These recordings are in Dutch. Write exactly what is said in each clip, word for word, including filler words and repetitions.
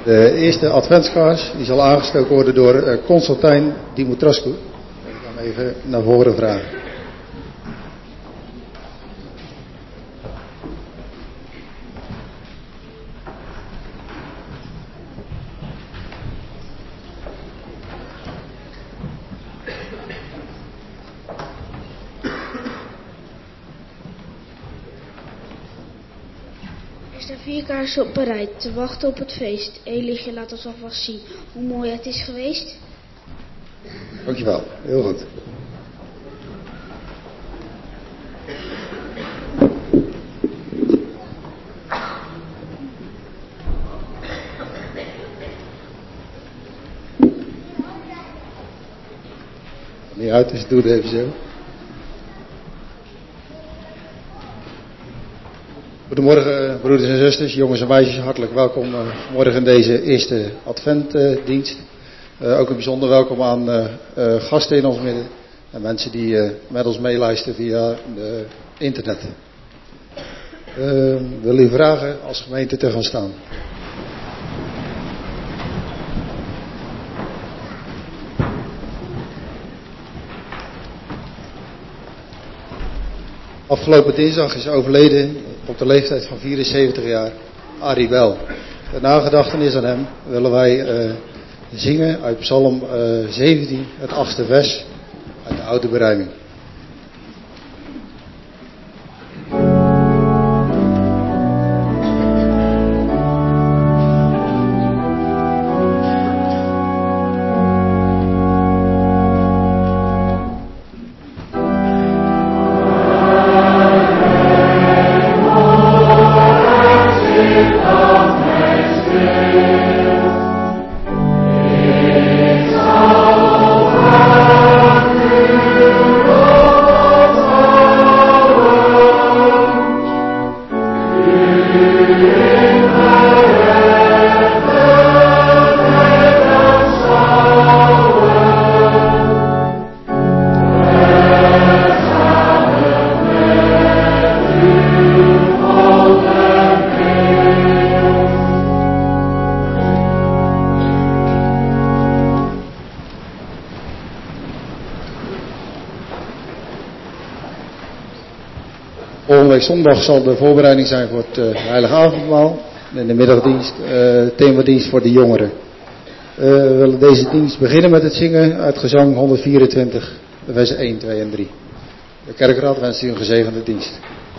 De eerste adventskaars die zal aangestoken worden door uh, Constantijn Dimitrescu. Ik ga hem even naar voren vragen. Vier kaarsen op een rij, te wachten op het feest. Eén lichtje laat ons alvast zien hoe mooi het is geweest. Dankjewel, heel goed. Niet uit, dus doe het even zo. Goedemorgen broeders en zusters, jongens en meisjes, hartelijk welkom uh, vanmorgen in deze eerste adventdienst. Uh, uh, ook een bijzonder welkom aan uh, uh, gasten in ons midden en mensen die uh, met ons meeluisteren via de internet. Uh, wil u vragen als gemeente te gaan staan. Afgelopen dinsdag is overleden op de leeftijd van vierenzeventig jaar Arie Wel. Ter nagedachtenis aan hem willen wij uh, zingen uit Psalm uh, zeventien, het achtste vers uit de Oude Berijming. Zondag zal de voorbereiding zijn voor het uh, Heilige Avondmaal. En in de middagdienst, uh, themadienst voor de jongeren. Uh, we willen deze dienst beginnen met het zingen uit gezang honderdvierentwintig, versen één, twee en drie. De kerkraad wenst u een gezegende dienst.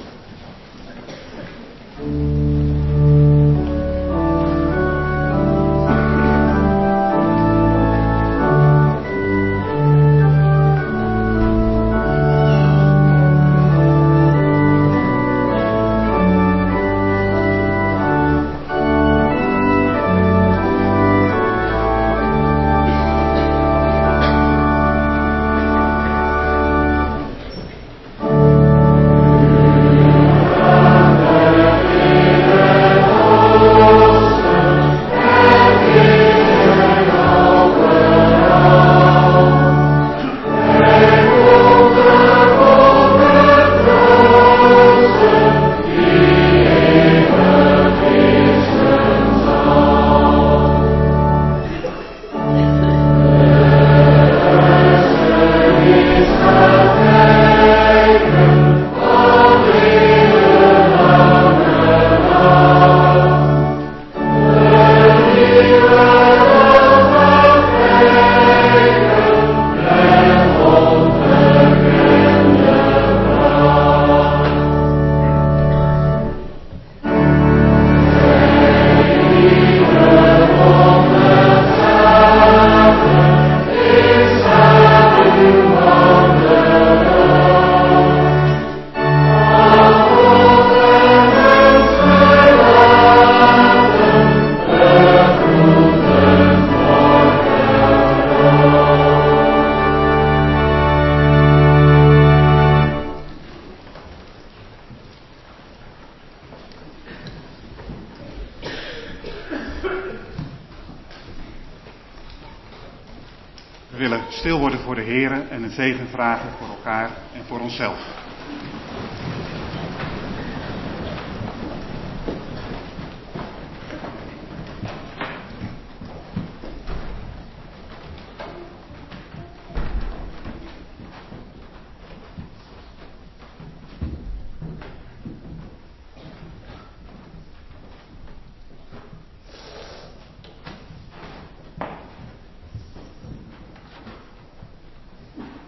We willen stil worden voor de Here en een zegen vragen voor elkaar en voor onszelf.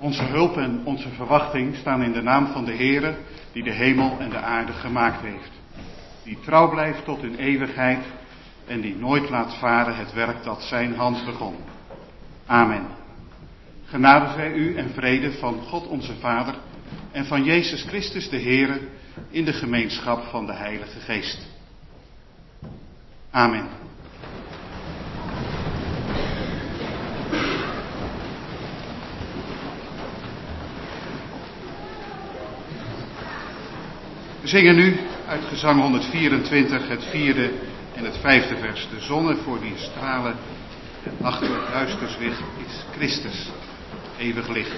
Onze hulp en onze verwachting staan in de naam van de Heere, die de hemel en de aarde gemaakt heeft. Die trouw blijft tot in eeuwigheid en die nooit laat varen het werk dat zijn hand begon. Amen. Genade zij u en vrede van God onze Vader en van Jezus Christus de Heere in de gemeenschap van de Heilige Geest. Amen. We zingen nu uit gezang honderdvierentwintig het vierde en het vijfde vers. De zonne voor die stralen en achter het duisterswicht is Christus, eeuwig licht.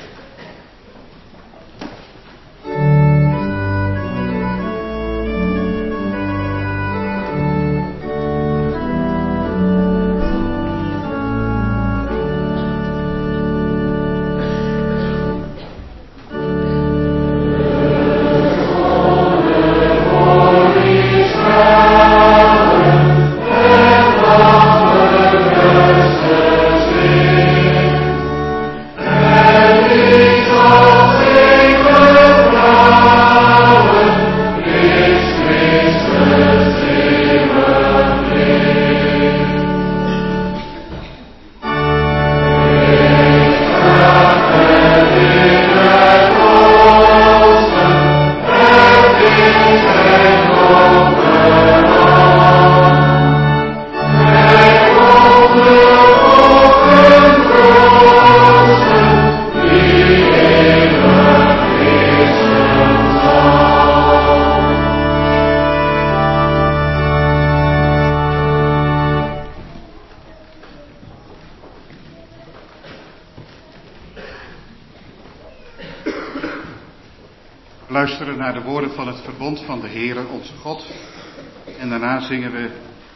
Luisteren naar de woorden van het verbond van de Heere onze God. En daarna zingen we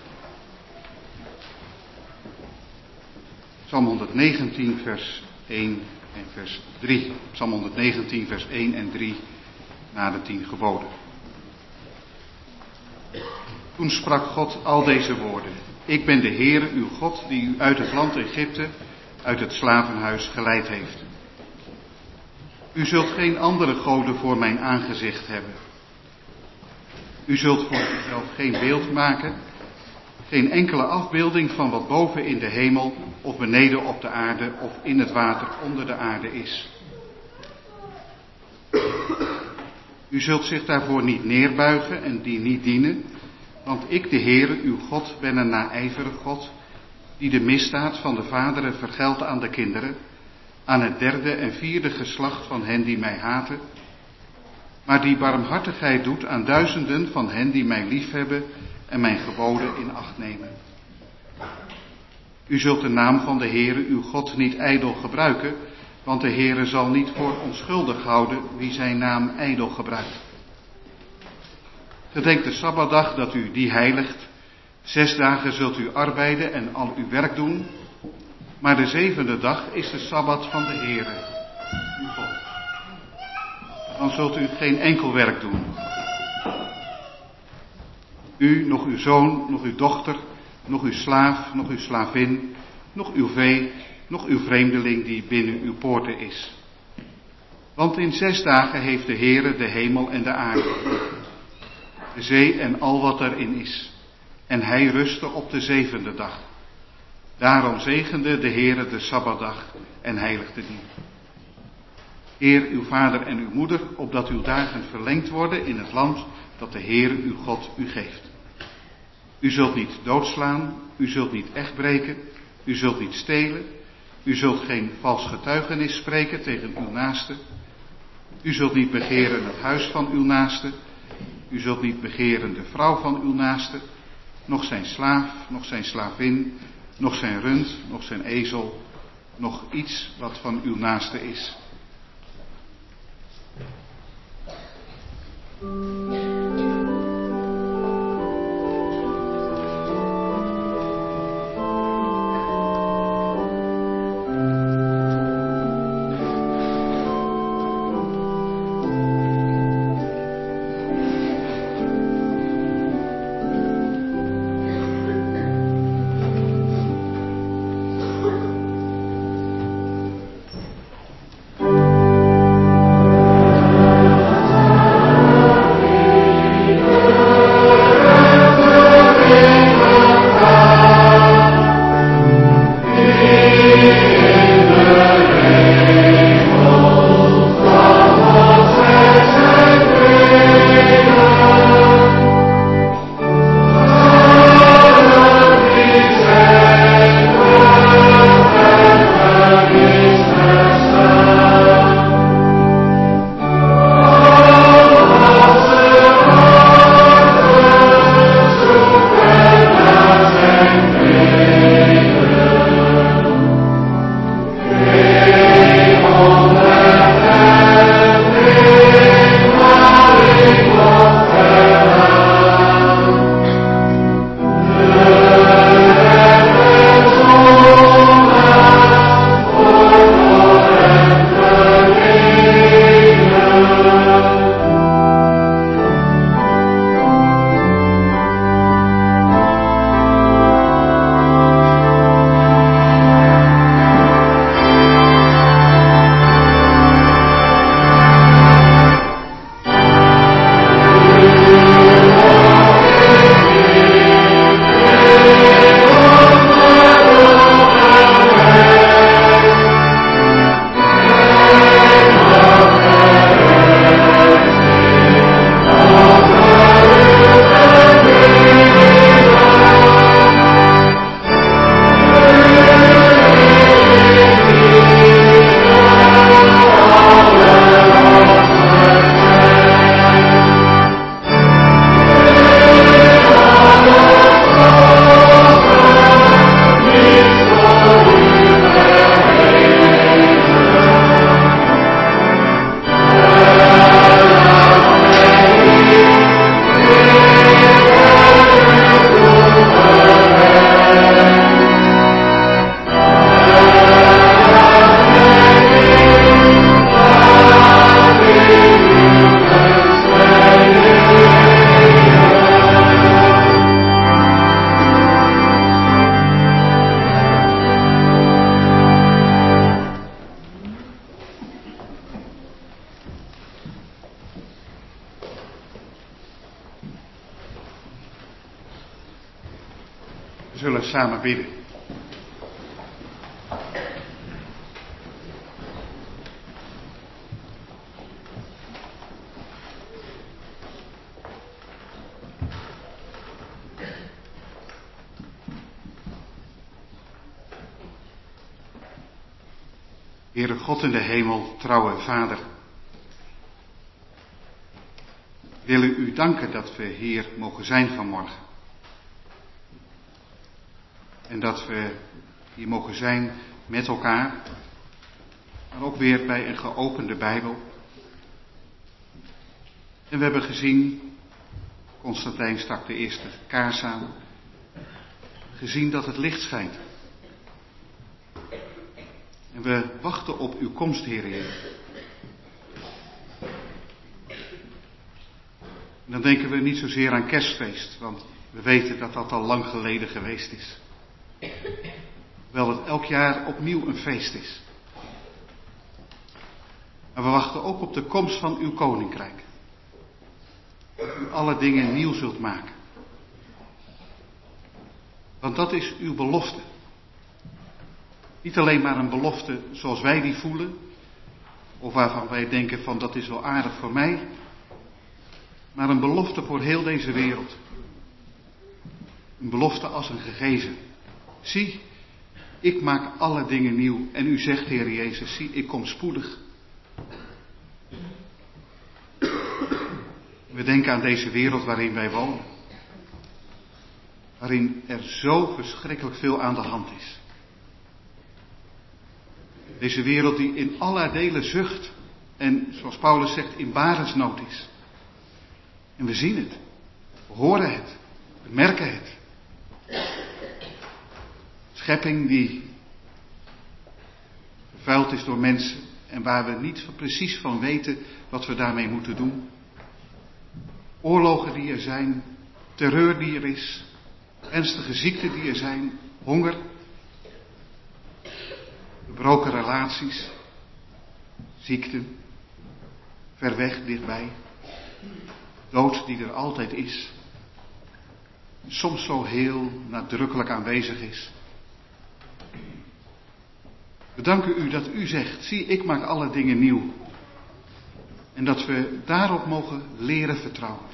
Psalm honderdnegentien vers één en vers drie. Psalm honderdnegentien vers één en drie na de tien geboden. Toen sprak God al deze woorden. Ik ben de Heere uw God die u uit het land Egypte, uit het slavenhuis geleid heeft. U zult geen andere goden voor mijn aangezicht hebben. U zult voor uzelf geen beeld maken, geen enkele afbeelding van wat boven in de hemel of beneden op de aarde of in het water onder de aarde is. U zult zich daarvoor niet neerbuigen en die niet dienen, want ik, de Heere, uw God, ben een naijverig God, die de misdaad van de vaderen vergeldt aan de kinderen, aan het derde en vierde geslacht van hen die mij haten, maar die barmhartigheid doet aan duizenden van hen die mij liefhebben en mijn geboden in acht nemen. U zult de naam van de Heere uw God niet ijdel gebruiken, want de Heere zal niet voor onschuldig houden wie zijn naam ijdel gebruikt. Gedenk de Sabbatdag dat u die heiligt. Zes dagen zult u arbeiden en al uw werk doen, maar de zevende dag is de Sabbat van de Heere, uw God. Dan zult u geen enkel werk doen. U, nog uw zoon, nog uw dochter, nog uw slaaf, nog uw slavin, nog uw vee, nog uw vreemdeling die binnen uw poorten is. Want in zes dagen heeft de Heere de hemel en de aarde, de zee en al wat erin is. En hij rustte op de zevende dag. Daarom zegende de Heere de Sabbatdag en heiligde die. Eer uw vader en uw moeder, opdat uw dagen verlengd worden in het land dat de Heere uw God u geeft. U zult niet doodslaan, u zult niet echt breken, u zult niet stelen, u zult geen vals getuigenis spreken tegen uw naaste. U zult niet begeren het huis van uw naaste, u zult niet begeren de vrouw van uw naaste, nog zijn slaaf, nog zijn slavin, nog zijn rund, nog zijn ezel, nog iets wat van uw naaste is. zullen samen bidden. Heere God in de hemel, trouwe Vader, willen u danken dat we hier mogen zijn vanmorgen. En dat we hier mogen zijn met elkaar, maar ook weer bij een geopende Bijbel. En we hebben gezien, Constantijn stak de eerste kaars aan, gezien dat het licht schijnt. En we wachten op uw komst, Heer Heer. En dan denken we niet zozeer aan kerstfeest, want we weten dat dat al lang geleden geweest is. Hoewel het elk jaar opnieuw een feest is. Maar we wachten ook op de komst van uw koninkrijk. Dat u alle dingen nieuw zult maken. Want dat is uw belofte. Niet alleen maar een belofte zoals wij die voelen, of waarvan wij denken van dat is wel aardig voor mij, maar een belofte voor heel deze wereld. Een belofte als een gegeven. Zie, ik maak alle dingen nieuw. En u zegt, Heer Jezus, zie, ik kom spoedig. We denken aan deze wereld waarin wij wonen. Waarin er zo verschrikkelijk veel aan de hand is. Deze wereld die in alle delen zucht en, zoals Paulus zegt, in barensnood is. En we zien het, we horen het, we merken het. Schepping die vervuild is door mensen en waar we niet precies van weten wat we daarmee moeten doen. Oorlogen die er zijn, terreur die er is, ernstige ziekten die er zijn, honger. Gebroken relaties, ziekten, ver weg, dichtbij, dood die er altijd is, soms zo heel nadrukkelijk aanwezig is. We danken u dat u zegt, zie, ik maak alle dingen nieuw. En dat we daarop mogen leren vertrouwen.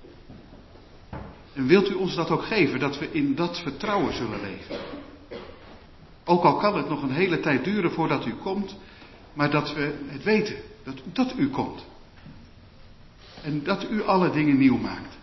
En wilt u ons dat ook geven, dat we in dat vertrouwen zullen leven. Ook al kan het nog een hele tijd duren voordat u komt, maar dat we het weten, dat, dat u komt. En dat u alle dingen nieuw maakt.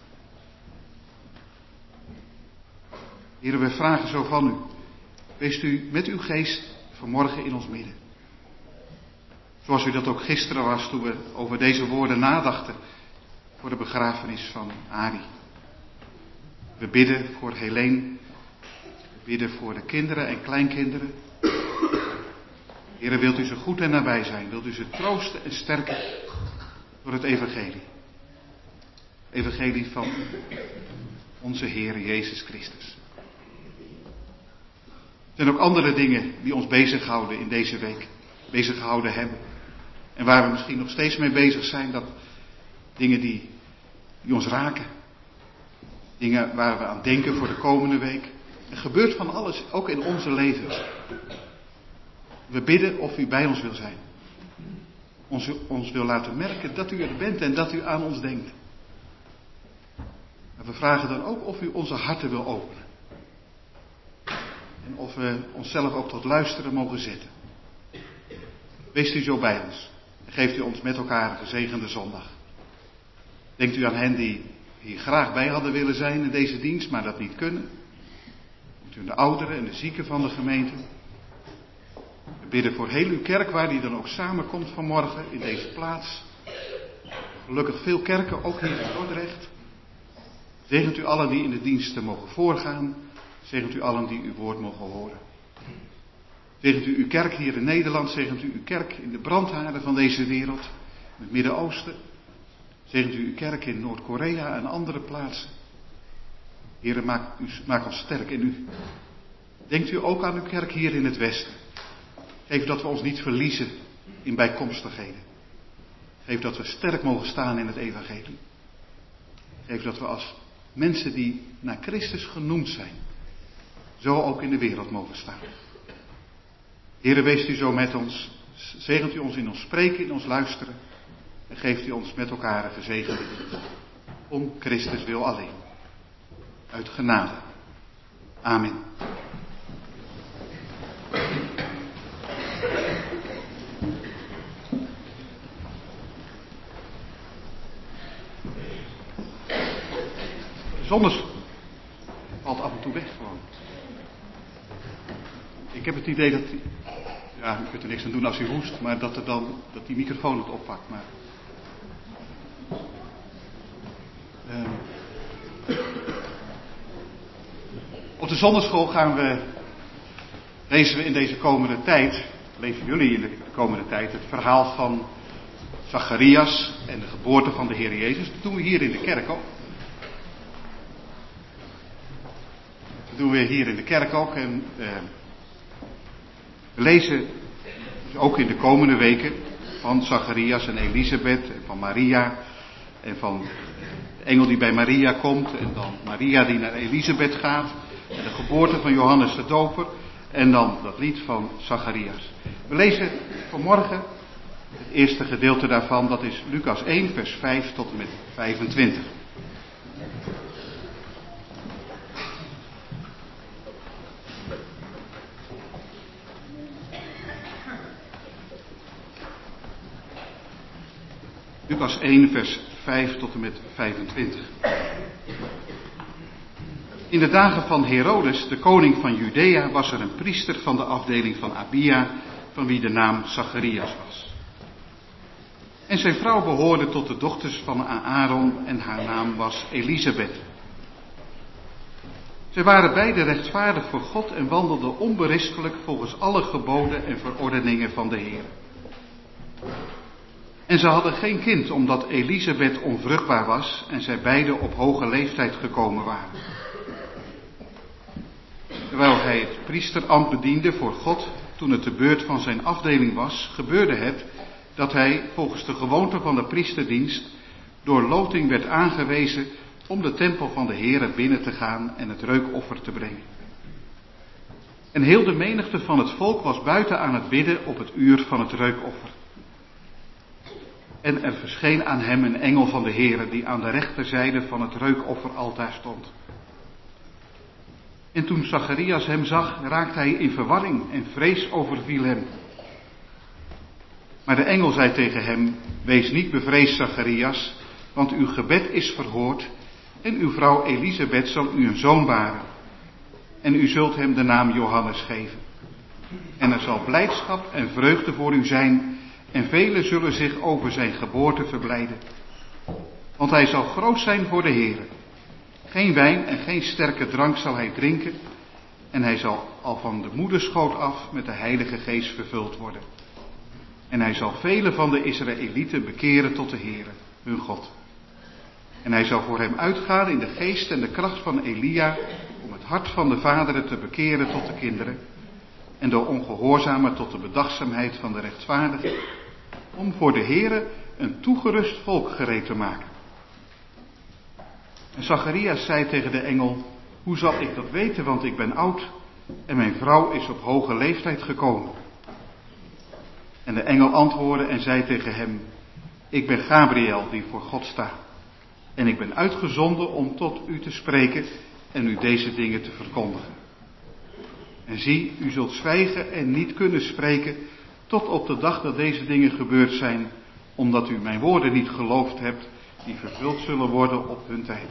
Heren, we vragen zo van u. Wees u met uw geest vanmorgen in ons midden. Zoals u dat ook gisteren was toen we over deze woorden nadachten voor de begrafenis van Arie. We bidden voor Helene. We bidden voor de kinderen en kleinkinderen. Heren, wilt u ze goed en nabij zijn. Wilt u ze troosten en sterken door het evangelie. Evangelie van onze Heer Jezus Christus. Er zijn ook andere dingen die ons bezighouden in deze week. Beziggehouden hebben. En waar we misschien nog steeds mee bezig zijn. Dat dingen die, die ons raken. Dingen waar we aan denken voor de komende week. Er gebeurt van alles, ook in onze levens. We bidden of u bij ons wil zijn. Ons, ons wil laten merken dat u er bent en dat u aan ons denkt. En we vragen dan ook of u onze harten wil openen. En of we onszelf ook tot luisteren mogen zetten. Wees u zo bij ons. En geeft u ons met elkaar een gezegende zondag. Denkt u aan hen die hier graag bij hadden willen zijn in deze dienst, maar dat niet kunnen. Denkt u aan de ouderen en de zieken van de gemeente. We bidden voor heel uw kerk, waar die dan ook samenkomt vanmorgen in deze plaats. Gelukkig veel kerken, ook hier in Dordrecht. Zegent u allen die in de diensten mogen voorgaan. Zegent u allen die uw woord mogen horen. Zegent u uw kerk hier in Nederland. Zegent u uw kerk in de brandhaarden van deze wereld. In het Midden-Oosten. Zegent u uw kerk in Noord-Korea en andere plaatsen. Heren, maak, u, maak ons sterk in u. Denkt u ook aan uw kerk hier in het Westen. Geef dat we ons niet verliezen in bijkomstigheden. Geef dat we sterk mogen staan in het evangelie. Geef dat we als mensen die naar Christus genoemd zijn, zo ook in de wereld mogen staan. Heere, weest u zo met ons, zegent u ons in ons spreken, in ons luisteren en geeft u ons met elkaar een gezegende dienst. Om Christus wil alleen. Uit genade. Amen. De zon valt af en toe weg gewoon. Ik heb het idee dat, die, ja, u kunt er niks aan doen als u hoest, maar dat er dan, dat die microfoon het oppakt. Maar, uh, op de zonderschool gaan we, lezen we in deze komende tijd, lezen jullie in de komende tijd, het verhaal van Zacharias en de geboorte van de Heer Jezus. Dat doen we hier in de kerk ook. Dat doen we hier in de kerk ook. En uh, we lezen dus ook in de komende weken van Zacharias en Elisabeth en van Maria en van de engel die bij Maria komt en dan Maria die naar Elisabeth gaat en de geboorte van Johannes de Doper en dan dat lied van Zacharias. We lezen vanmorgen het eerste gedeelte daarvan, dat is Lucas één vers vijf tot en met vijfentwintig. Lucas één vers vijf tot en met vijfentwintig. In de dagen van Herodes, de koning van Judea, was er een priester van de afdeling van Abia, van wie de naam Zacharias was. En zijn vrouw behoorde tot de dochters van Aaron en haar naam was Elisabeth. Zij waren beide rechtvaardig voor God en wandelden onberispelijk volgens alle geboden en verordeningen van de Heer. En ze hadden geen kind, omdat Elisabeth onvruchtbaar was en zij beiden op hoge leeftijd gekomen waren. Terwijl hij het priesterambt bediende voor God, toen het de beurt van zijn afdeling was, gebeurde het dat hij, volgens de gewoonte van de priesterdienst, door loting werd aangewezen om de tempel van de Heere binnen te gaan en het reukoffer te brengen. En heel de menigte van het volk was buiten aan het bidden op het uur van het reukoffer. En er verscheen aan hem een engel van de Heere die aan de rechterzijde van het reukofferaltaar stond. En toen Zacharias hem zag, raakte hij in verwarring en vrees overviel hem. Maar de engel zei tegen hem: wees niet bevreesd, Zacharias, want uw gebed is verhoord en uw vrouw Elisabeth zal u een zoon baren. En u zult hem de naam Johannes geven. En er zal blijdschap en vreugde voor u zijn en velen zullen zich over zijn geboorte verblijden. Want hij zal groot zijn voor de Heere. Geen wijn en geen sterke drank zal hij drinken en hij zal al van de moederschoot af met de Heilige Geest vervuld worden. En hij zal velen van de Israëlieten bekeren tot de Heere, hun God. En hij zal voor hem uitgaan in de geest en de kracht van Elia, om het hart van de vaderen te bekeren tot de kinderen, en de ongehoorzamen tot de bedachtzaamheid van de rechtvaardigen, om voor de Heere een toegerust volk gereed te maken. En Zacharias zei tegen de engel: hoe zal ik dat weten, want ik ben oud en mijn vrouw is op hoge leeftijd gekomen. En de engel antwoordde en zei tegen hem: ik ben Gabriel die voor God staat. En ik ben uitgezonden om tot u te spreken en u deze dingen te verkondigen. En zie, u zult zwijgen en niet kunnen spreken tot op de dag dat deze dingen gebeurd zijn, omdat u mijn woorden niet geloofd hebt, die vervuld zullen worden op hun tijd.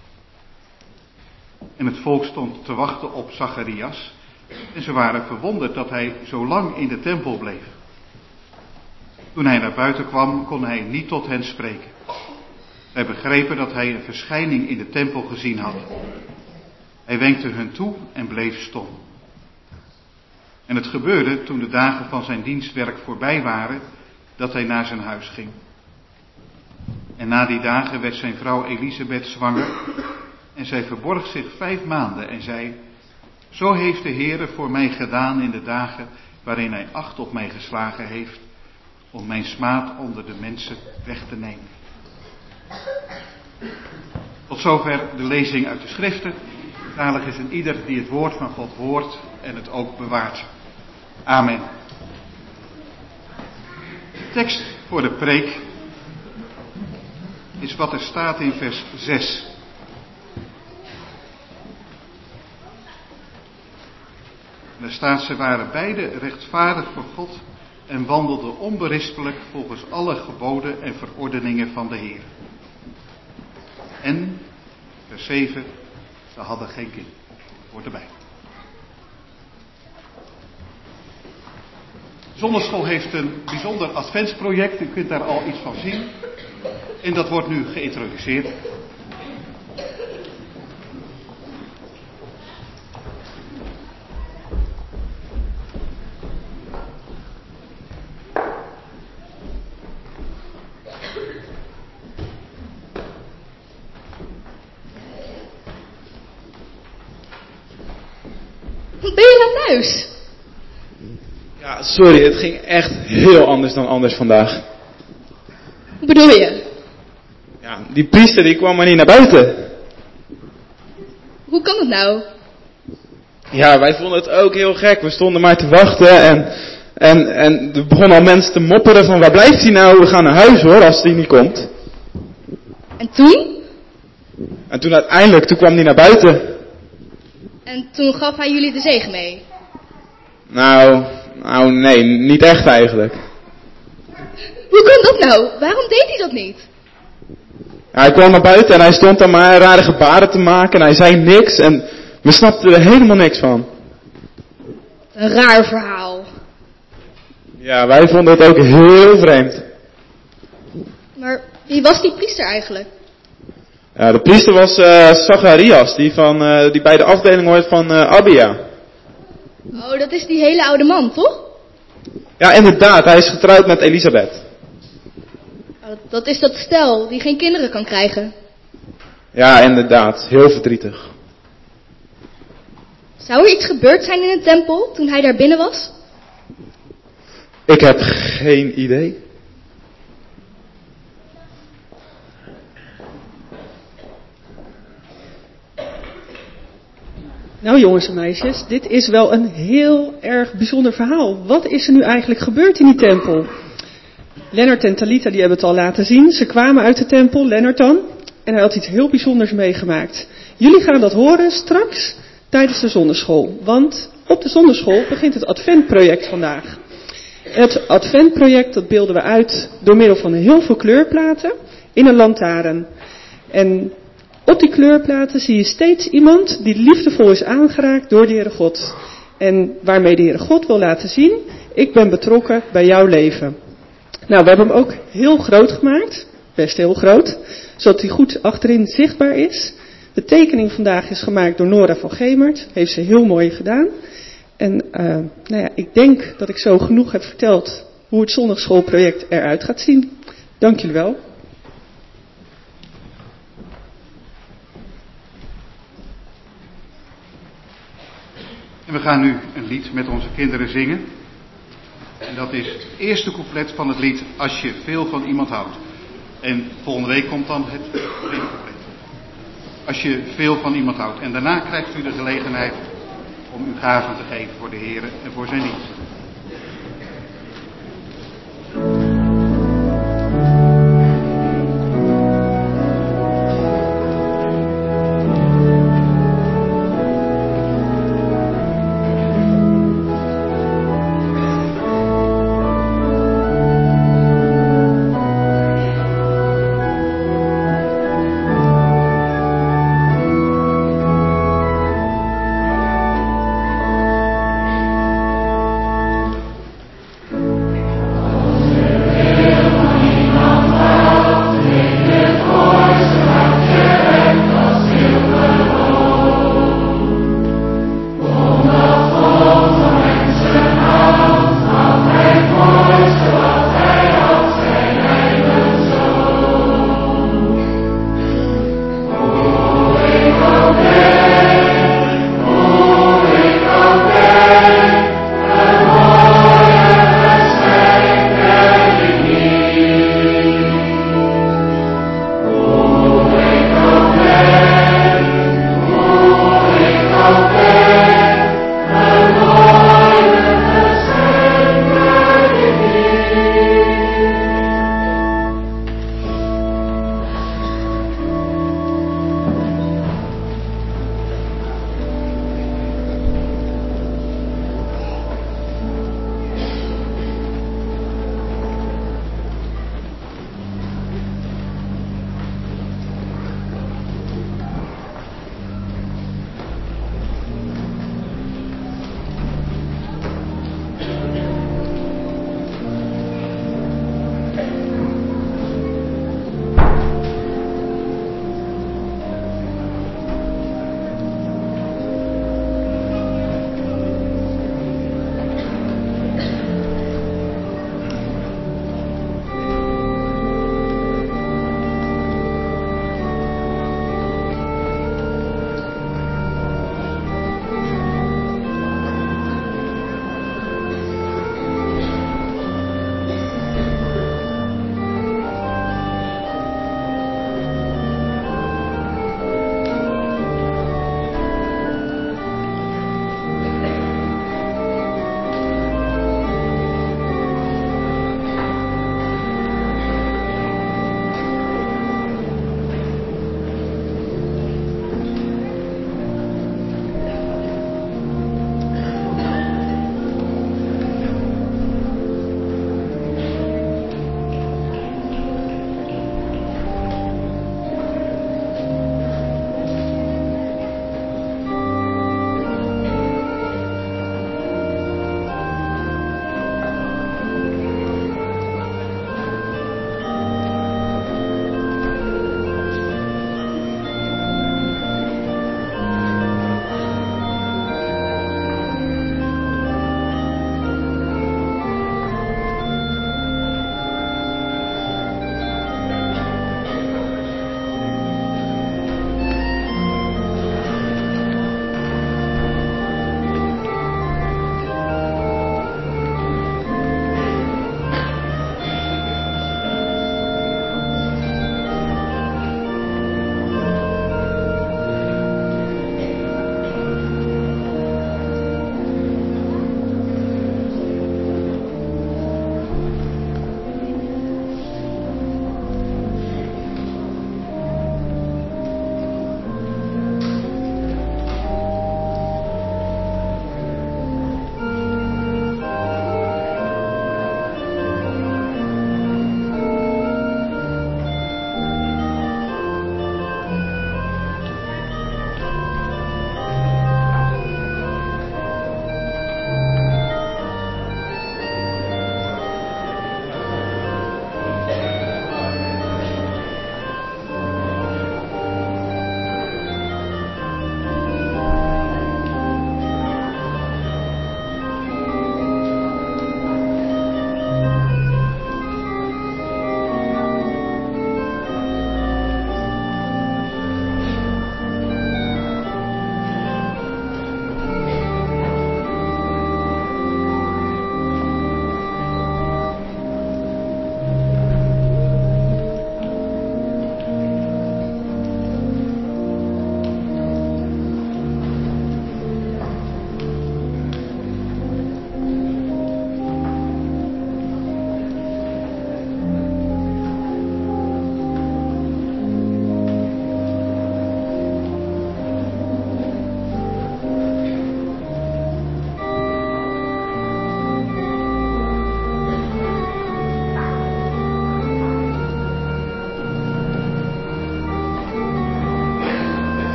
En het volk stond te wachten op Zacharias en ze waren verwonderd dat hij zo lang in de tempel bleef. Toen hij naar buiten kwam, kon hij niet tot hen spreken. Zij begrepen dat hij een verschijning in de tempel gezien had. Hij wenkte hun toe en bleef stom. En het gebeurde toen de dagen van zijn dienstwerk voorbij waren, dat hij naar zijn huis ging. En na die dagen werd zijn vrouw Elisabeth zwanger en zij verborg zich vijf maanden en zei: zo heeft de Heere voor mij gedaan in de dagen waarin hij acht op mij geslagen heeft, om mijn smaad onder de mensen weg te nemen. Tot zover de lezing uit de schriften. Zalig is een ieder die het woord van God hoort en het ook bewaart. Amen. De tekst voor de preek is wat er staat in vers zes. En er staat, ze waren beide rechtvaardig voor God en wandelden onberispelijk volgens alle geboden en verordeningen van de Heer. En, vers zeven, ze hadden geen kind. Hoort erbij. De zondagschool heeft een bijzonder adventsproject. U kunt daar al iets van zien. En dat wordt nu geïntroduceerd. Ben je naar huis? Ja, sorry, het ging echt heel anders dan anders vandaag. Hoe bedoel je? Ja, die priester die kwam maar niet naar buiten. Hoe kan het nou? Ja, wij vonden het ook heel gek. We stonden maar te wachten en, en, en er begonnen al mensen te mopperen van waar blijft hij nou? We gaan naar huis hoor, als hij niet komt. En toen? En toen uiteindelijk, toen kwam hij naar buiten. En toen gaf hij jullie de zegen mee? Nou, nou nee, niet echt eigenlijk. Hoe kan dat nou? Waarom deed hij dat niet? Ja, hij kwam naar buiten en hij stond dan maar rare gebaren te maken en hij zei niks en we snapten er helemaal niks van. Een raar verhaal. Ja, wij vonden het ook heel vreemd. Maar wie was die priester eigenlijk? Ja, de priester was uh, Zacharias, die, van, uh, die bij de afdeling hoort van uh, Abia. Oh, dat is die hele oude man, toch? Ja, inderdaad, hij is getrouwd met Elisabeth. Oh, dat is dat stel die geen kinderen kan krijgen. Ja, inderdaad, heel verdrietig. Zou er iets gebeurd zijn in de tempel toen hij daar binnen was? Ik heb geen idee. Nou jongens en meisjes, dit is wel een heel erg bijzonder verhaal. Wat is er nu eigenlijk gebeurd in die tempel? Lennart en Talita die hebben het al laten zien. Ze kwamen uit de tempel, Lennart dan. En hij had iets heel bijzonders meegemaakt. Jullie gaan dat horen straks tijdens de zondagschool. Want op de zondagschool begint het adventproject vandaag. En het adventproject dat beelden we uit door middel van heel veel kleurplaten in een lantaarn. En op die kleurplaten zie je steeds iemand die liefdevol is aangeraakt door de Heere God. En waarmee de Heere God wil laten zien, ik ben betrokken bij jouw leven. Nou, we hebben hem ook heel groot gemaakt, best heel groot, zodat hij goed achterin zichtbaar is. De tekening vandaag is gemaakt door Nora van Gemert, heeft ze heel mooi gedaan. En uh, nou ja, ik denk dat ik zo genoeg heb verteld hoe het zondagschoolproject eruit gaat zien. Dank jullie wel. En we gaan nu een lied met onze kinderen zingen. En dat is het eerste couplet van het lied Als je veel van iemand houdt. En volgende week komt dan het tweede couplet. Als je veel van iemand houdt. En daarna krijgt u de gelegenheid om uw gaven te geven voor de Heer en voor zijn dienst.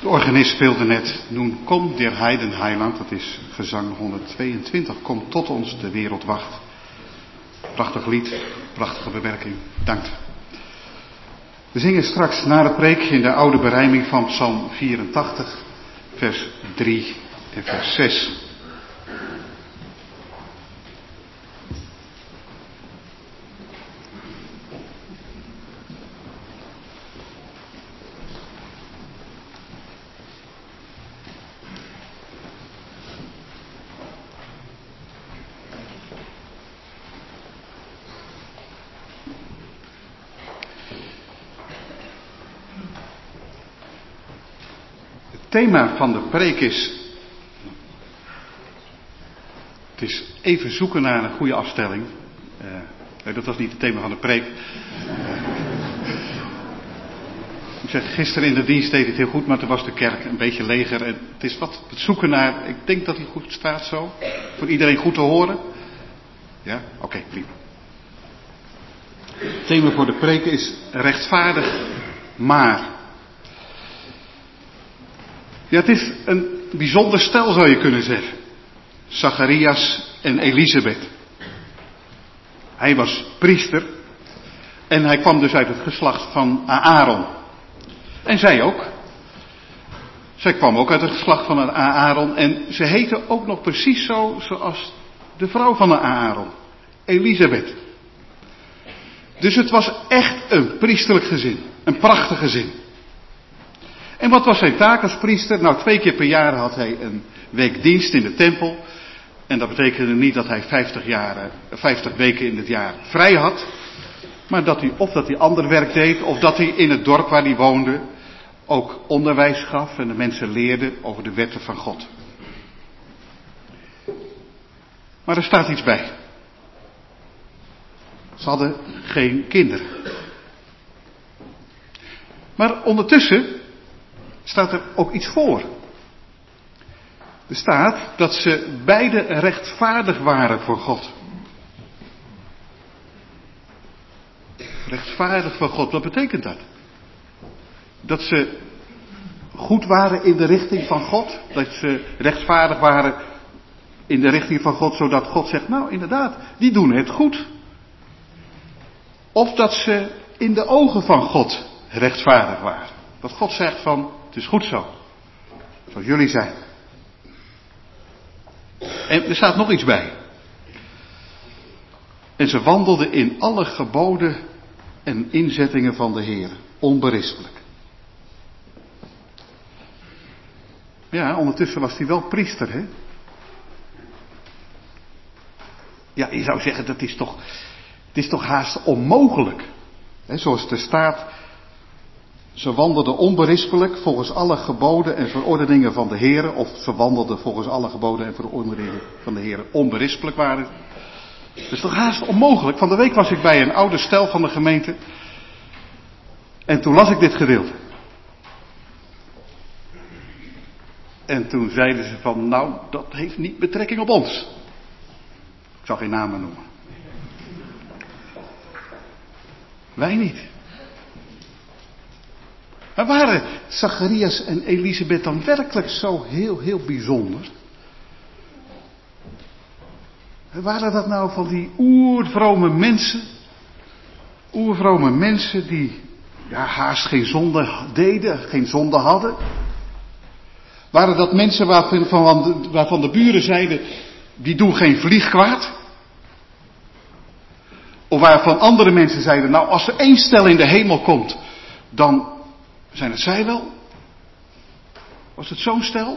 De organist speelde net Nun kom der Heiden Heiland, dat is gezang honderdtweeëntwintig. Kom tot ons, de wereld wacht. Prachtig lied, prachtige bewerking. Dank. We zingen straks na de preek in de oude berijming van Psalm vierentachtig, vers drie en vers zes. Het thema van de preek is, het is even zoeken naar een goede afstelling. Uh, dat was niet het thema van de preek. Uh, ik zeg, gisteren in de dienst deed het heel goed, maar toen was de kerk een beetje leger. En het is wat het zoeken naar, ik denk dat hij goed staat zo. Voor iedereen goed te horen. Ja, oké, okay, prima. Het thema voor de preek is rechtvaardig, maar... Ja, het is een bijzonder stel, zou je kunnen zeggen. Zacharias en Elisabeth. Hij was priester. En hij kwam dus uit het geslacht van Aaron. En zij ook. Zij kwam ook uit het geslacht van Aaron. En ze heette ook nog precies zo zoals de vrouw van Aaron. Elisabeth. Dus het was echt een priesterlijk gezin. Een prachtig gezin. En wat was zijn taak als priester? Nou, twee keer per jaar had hij een week dienst in de tempel. En dat betekende niet dat hij vijftig, jaren, vijftig weken in het jaar vrij had. Maar dat hij, of dat hij ander werk deed, of dat hij in het dorp waar hij woonde ook onderwijs gaf en de mensen leerde over de wetten van God. Maar er staat iets bij. Ze hadden geen kinderen. Maar ondertussen staat er ook iets voor. Er staat dat ze beide rechtvaardig waren voor God. Rechtvaardig voor God, wat betekent dat? Dat ze goed waren in de richting van God. Dat ze rechtvaardig waren in de richting van God, zodat God zegt, nou inderdaad, die doen het goed. Of dat ze in de ogen van God rechtvaardig waren. Dat God zegt van, het is goed zo. Zoals jullie zijn. En er staat nog iets bij. En ze wandelden in alle geboden en inzettingen van de Heer. Onberispelijk. Ja, ondertussen was hij wel priester, hè? Ja, je zou zeggen, dat is toch, het is toch haast onmogelijk. Hè, zoals er staat, ze wandelden onberispelijk volgens alle geboden en verordeningen van de Heer. Of ze wandelden volgens alle geboden en verordeningen van de Heer onberispelijk waren. Dat is toch haast onmogelijk. Van de week was ik bij een oude stel van de gemeente. En toen las ik dit gedeelte. En toen zeiden ze van, nou, dat heeft niet betrekking op ons. Ik zal geen namen noemen. Wij niet. Maar waren Zacharias en Elisabeth dan werkelijk zo heel, heel bijzonder? Waren dat nou van die oervrome mensen? Oervrome mensen die ja, haast geen zonde deden, geen zonde hadden? Waren dat mensen waarvan, van, waarvan de buren zeiden, die doen geen vlieg kwaad? Of waarvan andere mensen zeiden, nou als er één stel in de hemel komt, dan zijn het zij wel? Was het zo'n stel?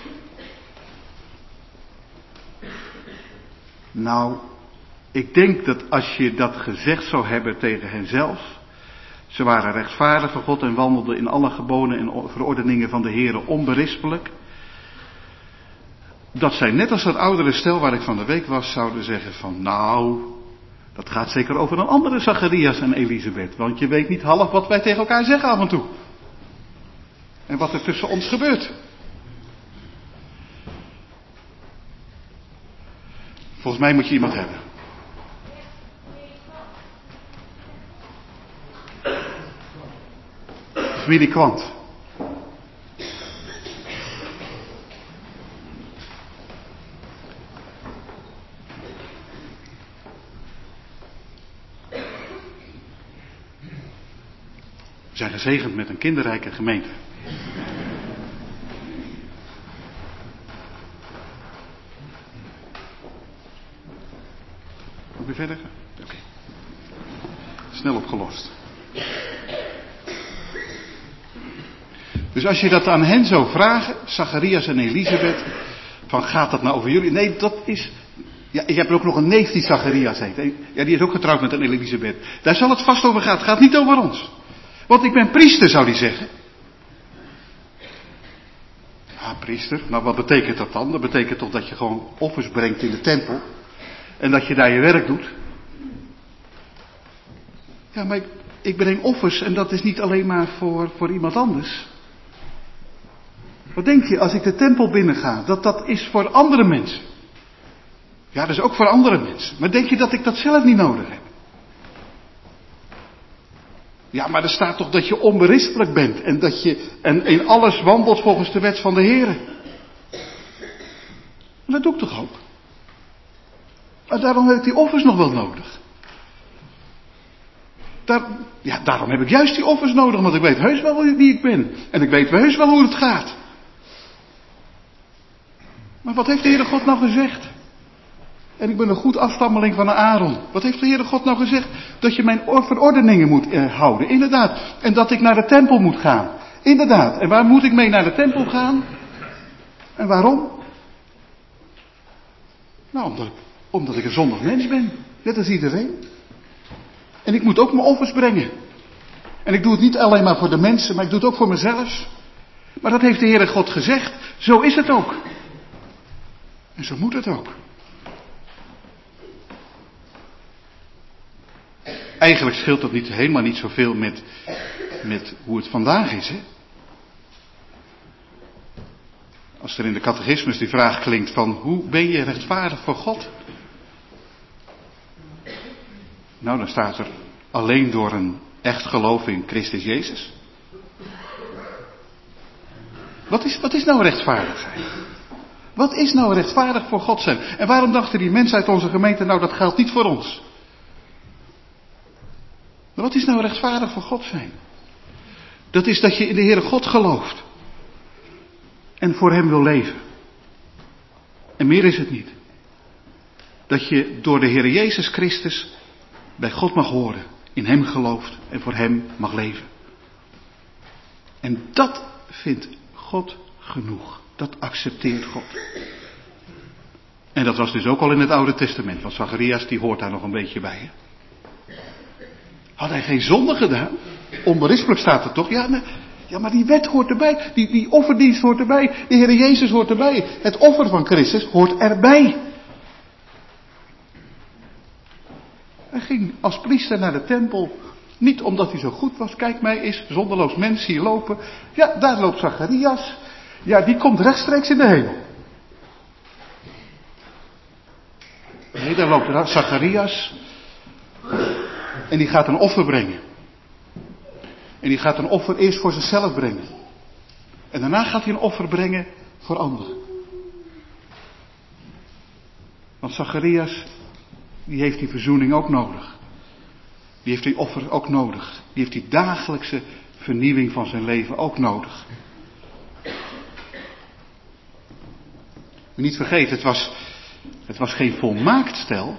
Nou, ik denk dat als je dat gezegd zou hebben tegen hen zelf, ze waren rechtvaardig voor God en wandelden in alle geboden en verordeningen van de Heere onberispelijk, dat zij net als dat oudere stel waar ik van de week was, zouden zeggen van nou, dat gaat zeker over een andere Zacharias en Elisabeth, want je weet niet half wat wij tegen elkaar zeggen af en toe. En wat er tussen ons gebeurt. Volgens mij moet je iemand hebben. Familie Kwant. zijn gezegend met een kinderrijke gemeente. Moet weer verder? Oké. Okay. Snel opgelost. Dus als je dat aan hen zou vragen, Zacharias en Elisabeth, van gaat dat nou over jullie? Nee, dat is... Ja, ik heb ook nog een neef die Zacharias heet. Ja, die is ook getrouwd met een Elisabeth. Daar zal het vast over gaan. Het gaat niet over ons. Want ik ben priester, zou die zeggen. Ja, priester. Nou, wat betekent dat dan? Dat betekent toch dat je gewoon offers brengt in de tempel. En dat je daar je werk doet. Ja, maar ik, ik breng offers en dat is niet alleen maar voor, voor iemand anders. Wat denk je als ik de tempel binnenga? Dat dat is voor andere mensen. Ja, dat is ook voor andere mensen. Maar denk je dat ik dat zelf niet nodig heb? Ja, maar er staat toch dat je onberispelijk bent. En dat je en in alles wandelt volgens de wet van de Heer. Dat doe ik toch ook? Maar daarom heb ik die offers nog wel nodig. Daar, ja, daarom heb ik juist die offers nodig. Want ik weet heus wel wie ik ben. En ik weet heus wel hoe het gaat. Maar wat heeft de Heere God nou gezegd? En ik ben een goed afstammeling van Aaron. Wat heeft de Heere God nou gezegd? Dat je mijn verordeningen moet eh, houden. Inderdaad. En dat ik naar de tempel moet gaan. Inderdaad. En waar moet ik mee naar de tempel gaan? En waarom? Nou, omdat, omdat ik een zondig mens ben. Net als iedereen. En ik moet ook mijn offers brengen. En ik doe het niet alleen maar voor de mensen, maar ik doe het ook voor mezelf. Maar dat heeft de Heere God gezegd. Zo is het ook. En zo moet het ook. Eigenlijk scheelt dat niet, helemaal niet zoveel met, met hoe het vandaag is. Hè? Als er in de catechismus die vraag klinkt van hoe ben je rechtvaardig voor God? Nou, dan staat er alleen door een echt geloof in Christus Jezus. Wat is, wat is nou rechtvaardig zijn? Wat is nou rechtvaardig voor God zijn? En waarom dachten die mensen uit onze gemeente, nou dat geldt niet voor ons? Maar wat is nou rechtvaardig voor God zijn? Dat is dat je in de Heere God gelooft. En voor Hem wil leven. En meer is het niet. Dat je door de Heere Jezus Christus bij God mag horen. In Hem gelooft en voor Hem mag leven. En dat vindt God genoeg. Dat accepteert God. En dat was dus ook al in het Oude Testament. Want Zacharias die hoort daar nog een beetje bij. Hè? Had hij geen zonde gedaan? Onberispelijk staat er toch? Ja, maar, ja, maar die wet hoort erbij. Die, die offerdienst hoort erbij. De Heer Jezus hoort erbij. Het offer van Christus hoort erbij. Hij ging als priester naar de tempel. Niet omdat hij zo goed was. Kijk mij eens, zonderloos mens hier lopen. Ja, daar loopt Zacharias. Ja, die komt rechtstreeks in de hemel. Nee, daar loopt Zacharias. En die gaat een offer brengen. En die gaat een offer eerst voor zichzelf brengen. En daarna gaat hij een offer brengen voor anderen. Want Zacharias, die heeft die verzoening ook nodig. Die heeft die offer ook nodig. Die heeft die dagelijkse vernieuwing van zijn leven ook nodig. Niet vergeten, het was, het was geen volmaakt stel.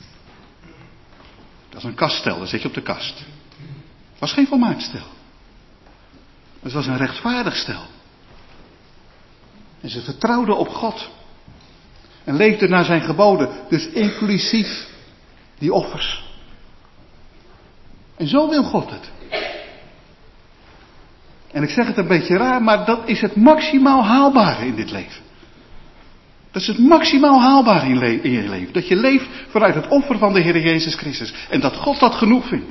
Dat is een kaststel, dat zit je op de kast. Het was geen volmaakt stel. Het was een rechtvaardig stel. En ze vertrouwden op God. En leefden naar zijn geboden, dus inclusief die offers. En zo wil God het. En ik zeg het een beetje raar, maar dat is het maximaal haalbare in dit leven. Dat is het maximaal haalbare in, le- in je leven. Dat je leeft vanuit het offer van de Heer Jezus Christus. En dat God dat genoeg vindt.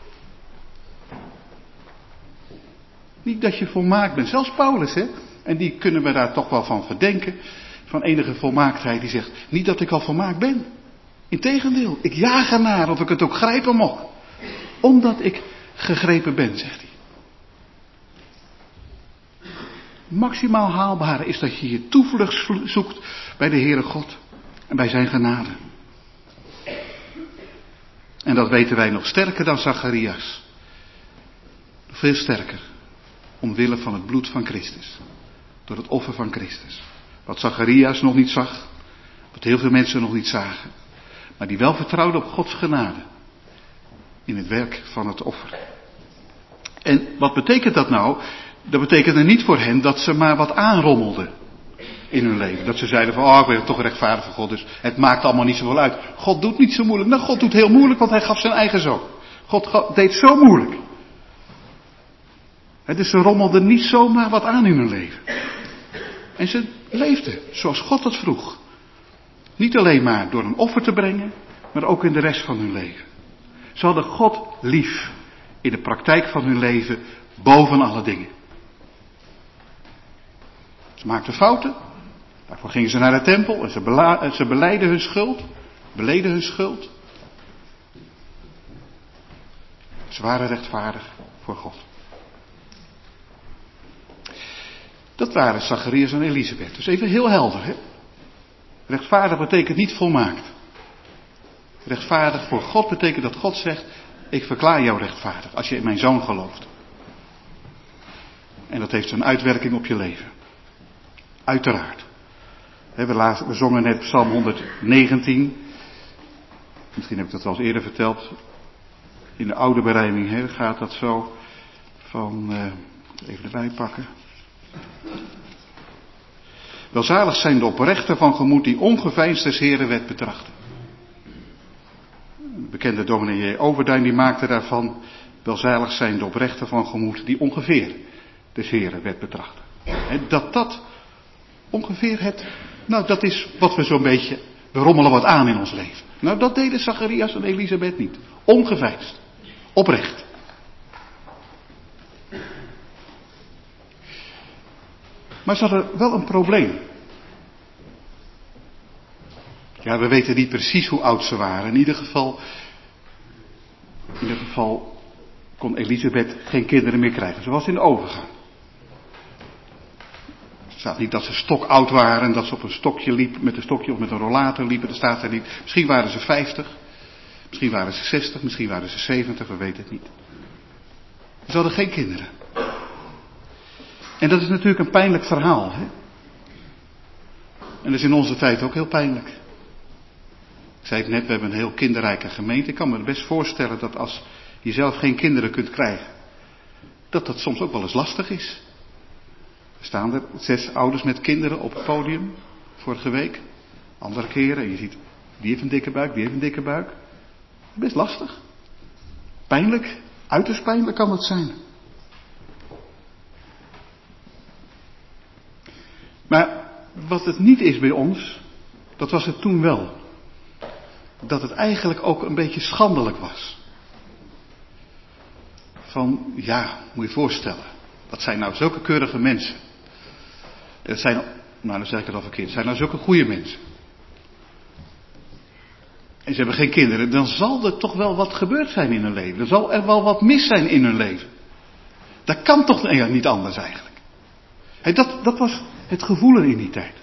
Niet dat je volmaakt bent. Zelfs Paulus, hè. En die kunnen we daar toch wel van verdenken. Van enige volmaaktheid. Die zegt, niet dat ik al volmaakt ben. Integendeel, ik jaag ernaar of ik het ook grijpen mocht. Omdat ik gegrepen ben, zegt hij. Maximaal haalbare is dat je je toevlucht zoekt bij de Heere God en bij zijn genade. En dat weten wij nog sterker dan Zacharias. De veel sterker. Omwille van het bloed van Christus. Door het offer van Christus. Wat Zacharias nog niet zag. Wat heel veel mensen nog niet zagen. Maar die wel vertrouwden op Gods genade. In het werk van het offer. En wat betekent dat nou? Dat betekende niet voor hen dat ze maar wat aanrommelden in hun leven. Dat ze zeiden van, oh, ik ben toch rechtvaardig voor God, dus het maakt allemaal niet zoveel uit. God doet niet zo moeilijk. Nou, God doet heel moeilijk, want hij gaf zijn eigen zoon. God deed zo moeilijk. He, dus ze rommelden niet zomaar wat aan in hun leven. En ze leefden zoals God het vroeg. Niet alleen maar door een offer te brengen, maar ook in de rest van hun leven. Ze hadden God lief in de praktijk van hun leven boven alle dingen. Ze maakten fouten. Daarvoor gingen ze naar de tempel en ze, bela- ze beleidden hun schuld. Beleden hun schuld. Ze waren rechtvaardig voor God. Dat waren Zacharias en Elisabeth. Dus even heel helder, hè? Rechtvaardig betekent niet volmaakt. Rechtvaardig voor God betekent dat God zegt, ik verklaar jou rechtvaardig als je in mijn zoon gelooft. En dat heeft een uitwerking op je leven. Uiteraard. We, lazen, we zongen net Psalm honderdnegentien. Misschien heb ik dat wel eens eerder verteld. In de oude berijming hè, gaat dat zo van, uh, even erbij pakken. Welzalig zijn de oprechten van gemoed die ongeveinsd des Heren wet betrachten. De bekende dominee J. Overduin die maakte daarvan, welzalig zijn de oprechten van gemoed die ongeveer des Heren wet betrachten. He, dat dat ongeveer het, nou dat is wat we zo'n beetje, we rommelen wat aan in ons leven. Nou dat deden Zacharias en Elisabeth niet. Ongeveinsd. Oprecht. Maar ze hadden wel een probleem. Ja, we weten niet precies hoe oud ze waren. In ieder geval, in ieder geval kon Elisabeth geen kinderen meer krijgen. Ze was in de overgang. Er staat niet dat ze stokoud waren en dat ze op een stokje liepen, met een stokje of met een rollator liepen. Dat staat er niet. Misschien waren ze vijftig, misschien waren ze zestig, misschien waren ze zeventig, we weten het niet. Ze hadden geen kinderen. En dat is natuurlijk een pijnlijk verhaal. Hè? En dat is in onze tijd ook heel pijnlijk. Ik zei het net, we hebben een heel kinderrijke gemeente. Ik kan me best voorstellen dat als je zelf geen kinderen kunt krijgen, dat dat soms ook wel eens lastig is. Er staan er zes ouders met kinderen op het podium, vorige week. Andere keren, en je ziet, die heeft een dikke buik, die heeft een dikke buik. Best lastig. Pijnlijk, uiterst pijnlijk kan het zijn. Maar wat het niet is bij ons, dat was het toen wel. Dat het eigenlijk ook een beetje schandelijk was. Van, ja, moet je voorstellen. Dat zijn nou zulke keurige mensen. Dat zijn, nou dan zeg ik het al verkeerd. Het zijn nou zulke goede mensen. En ze hebben geen kinderen. Dan zal er toch wel wat gebeurd zijn in hun leven. Er zal er wel wat mis zijn in hun leven. Dat kan toch ja, niet anders eigenlijk. Hey, dat, dat was het gevoelen in die tijd.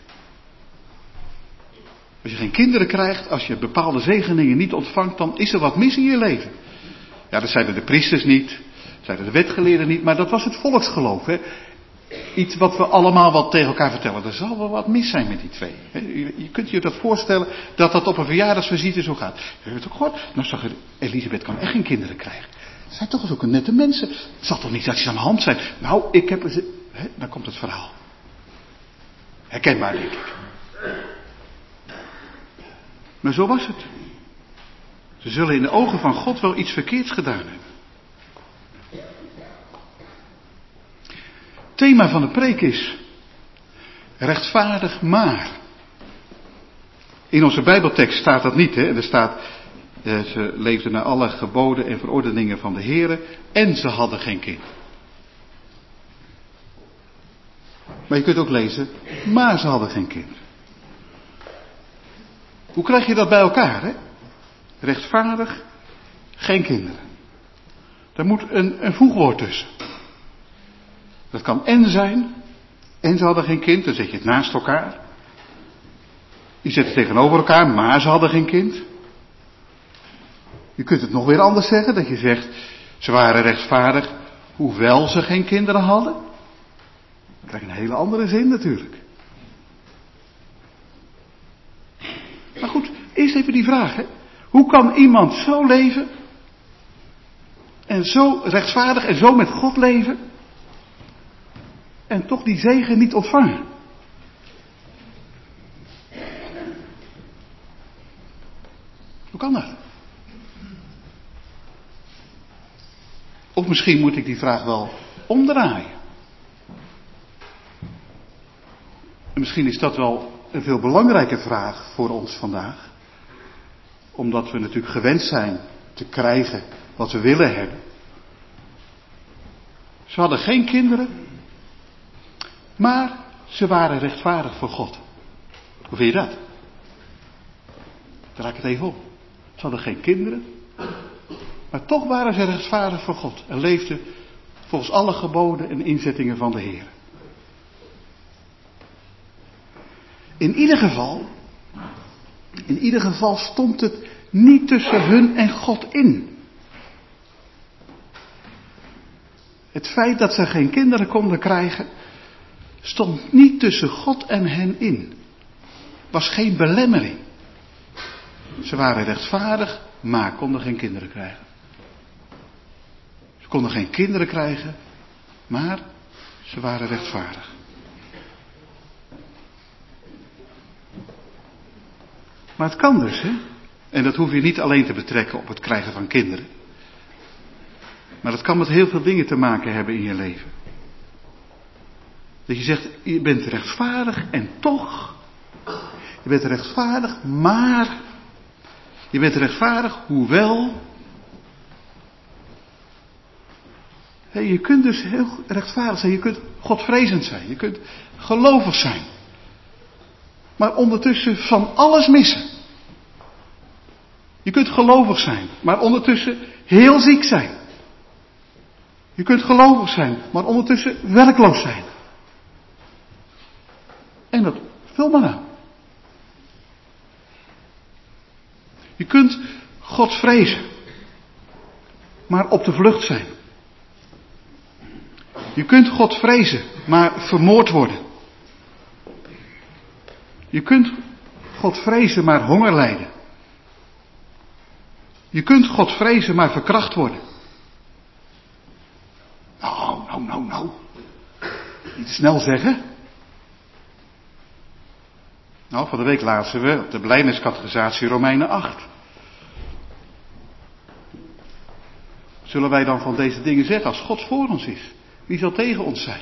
Als je geen kinderen krijgt, als je bepaalde zegeningen niet ontvangt, dan is er wat mis in je leven. Ja, dat zeiden de priesters niet, dat zeiden de wetgeleerden niet, maar dat was het volksgeloof. Hè? Iets wat we allemaal wat tegen elkaar vertellen. Er zal wel wat mis zijn met die twee. Hè? Je, je kunt je dat voorstellen dat dat op een verjaardagsvisite zo gaat. Je hebt het ook gehoord? Nou zag je, Elisabeth kan echt geen kinderen krijgen. Ze zijn toch zulke nette mensen. Het zal toch niet dat ze aan de hand zijn. Nou, ik heb... Hè? Dan komt het verhaal. Herkenbaar, denk ik. Maar zo was het. Ze zullen in de ogen van God wel iets verkeerds gedaan hebben. Het thema van de preek is rechtvaardig maar. In onze Bijbeltekst staat dat niet. Hè? Er staat, eh, ze leefden naar alle geboden en verordeningen van de Heere en ze hadden geen kind. Maar je kunt ook lezen, maar ze hadden geen kind. Hoe krijg je dat bij elkaar, hè? Rechtvaardig, geen kinderen. Daar moet een, een voegwoord tussen. Dat kan en zijn, en ze hadden geen kind, dan zet je het naast elkaar. Je zet het tegenover elkaar, maar ze hadden geen kind. Je kunt het nog weer anders zeggen, dat je zegt, ze waren rechtvaardig, hoewel ze geen kinderen hadden. Dat krijgt een hele andere zin natuurlijk. Maar goed, eerst even die vraag. Hè? Hoe kan iemand zo leven en zo rechtvaardig en zo met God leven en toch die zegen niet ontvangen? Hoe kan dat? Of misschien moet ik die vraag wel omdraaien. En misschien is dat wel een veel belangrijke vraag voor ons vandaag. Omdat we natuurlijk gewend zijn te krijgen wat we willen hebben. Ze hadden geen kinderen, maar ze waren rechtvaardig voor God. Hoe vind je dat? Draai ik het even om. Ze hadden geen kinderen, maar toch waren ze rechtvaardig voor God. En leefden volgens alle geboden en inzettingen van de Heer. In ieder geval, in ieder geval stond het niet tussen hun en God in. Het feit dat ze geen kinderen konden krijgen, stond niet tussen God en hen in. Was geen belemmering. Ze waren rechtvaardig, maar konden geen kinderen krijgen. Ze konden geen kinderen krijgen, maar ze waren rechtvaardig. Maar het kan dus, hè? En dat hoef je niet alleen te betrekken op het krijgen van kinderen. Maar dat kan met heel veel dingen te maken hebben in je leven. Dat je zegt, je bent rechtvaardig en toch. Je bent rechtvaardig, maar. Je bent rechtvaardig, hoewel. Hey, je kunt dus heel rechtvaardig zijn. Je kunt godvrezend zijn. Je kunt gelovig zijn. Maar ondertussen van alles missen. Je kunt gelovig zijn, maar ondertussen heel ziek zijn. Je kunt gelovig zijn, maar ondertussen werkloos zijn. En dat, vul maar nou. Je kunt God vrezen, maar op de vlucht zijn. Je kunt God vrezen, maar vermoord worden. Je kunt God vrezen, maar honger lijden. Je kunt God vrezen, maar verkracht worden. Nou, nou, nou, nou. Niet snel zeggen. Nou, van de week lazen we op de Blijdeniscatechisatie Romeinen acht. Zullen wij dan van deze dingen zeggen, als God voor ons is? Wie zal tegen ons zijn?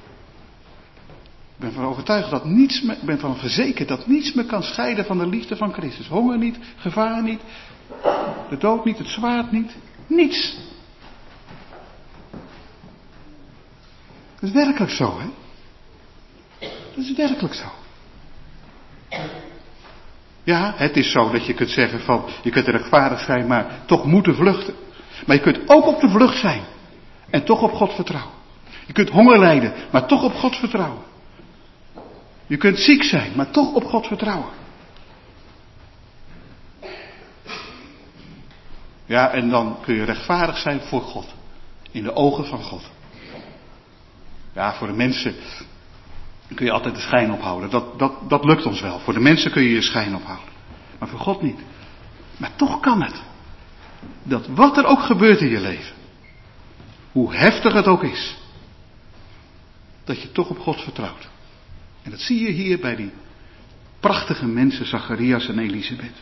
Ik ben ervan overtuigd dat niets me, ik ben ervan verzekerd dat niets me kan scheiden van de liefde van Christus. Honger niet, gevaar niet, de dood niet, het zwaard niet, niets. Dat is werkelijk zo, hè? Dat is werkelijk zo. Ja, het is zo dat je kunt zeggen van, je kunt rechtvaardig zijn, maar toch moeten vluchten. Maar je kunt ook op de vlucht zijn en toch op God vertrouwen. Je kunt honger lijden, maar toch op God vertrouwen. Je kunt ziek zijn, maar toch op God vertrouwen. Ja, en dan kun je rechtvaardig zijn voor God. In de ogen van God. Ja, voor de mensen kun je altijd de schijn ophouden. Dat, dat, dat lukt ons wel. Voor de mensen kun je je schijn ophouden. Maar voor God niet. Maar toch kan het. Dat wat er ook gebeurt in je leven. Hoe heftig het ook is. Dat je toch op God vertrouwt. En dat zie je hier bij die prachtige mensen, Zacharias en Elisabeth.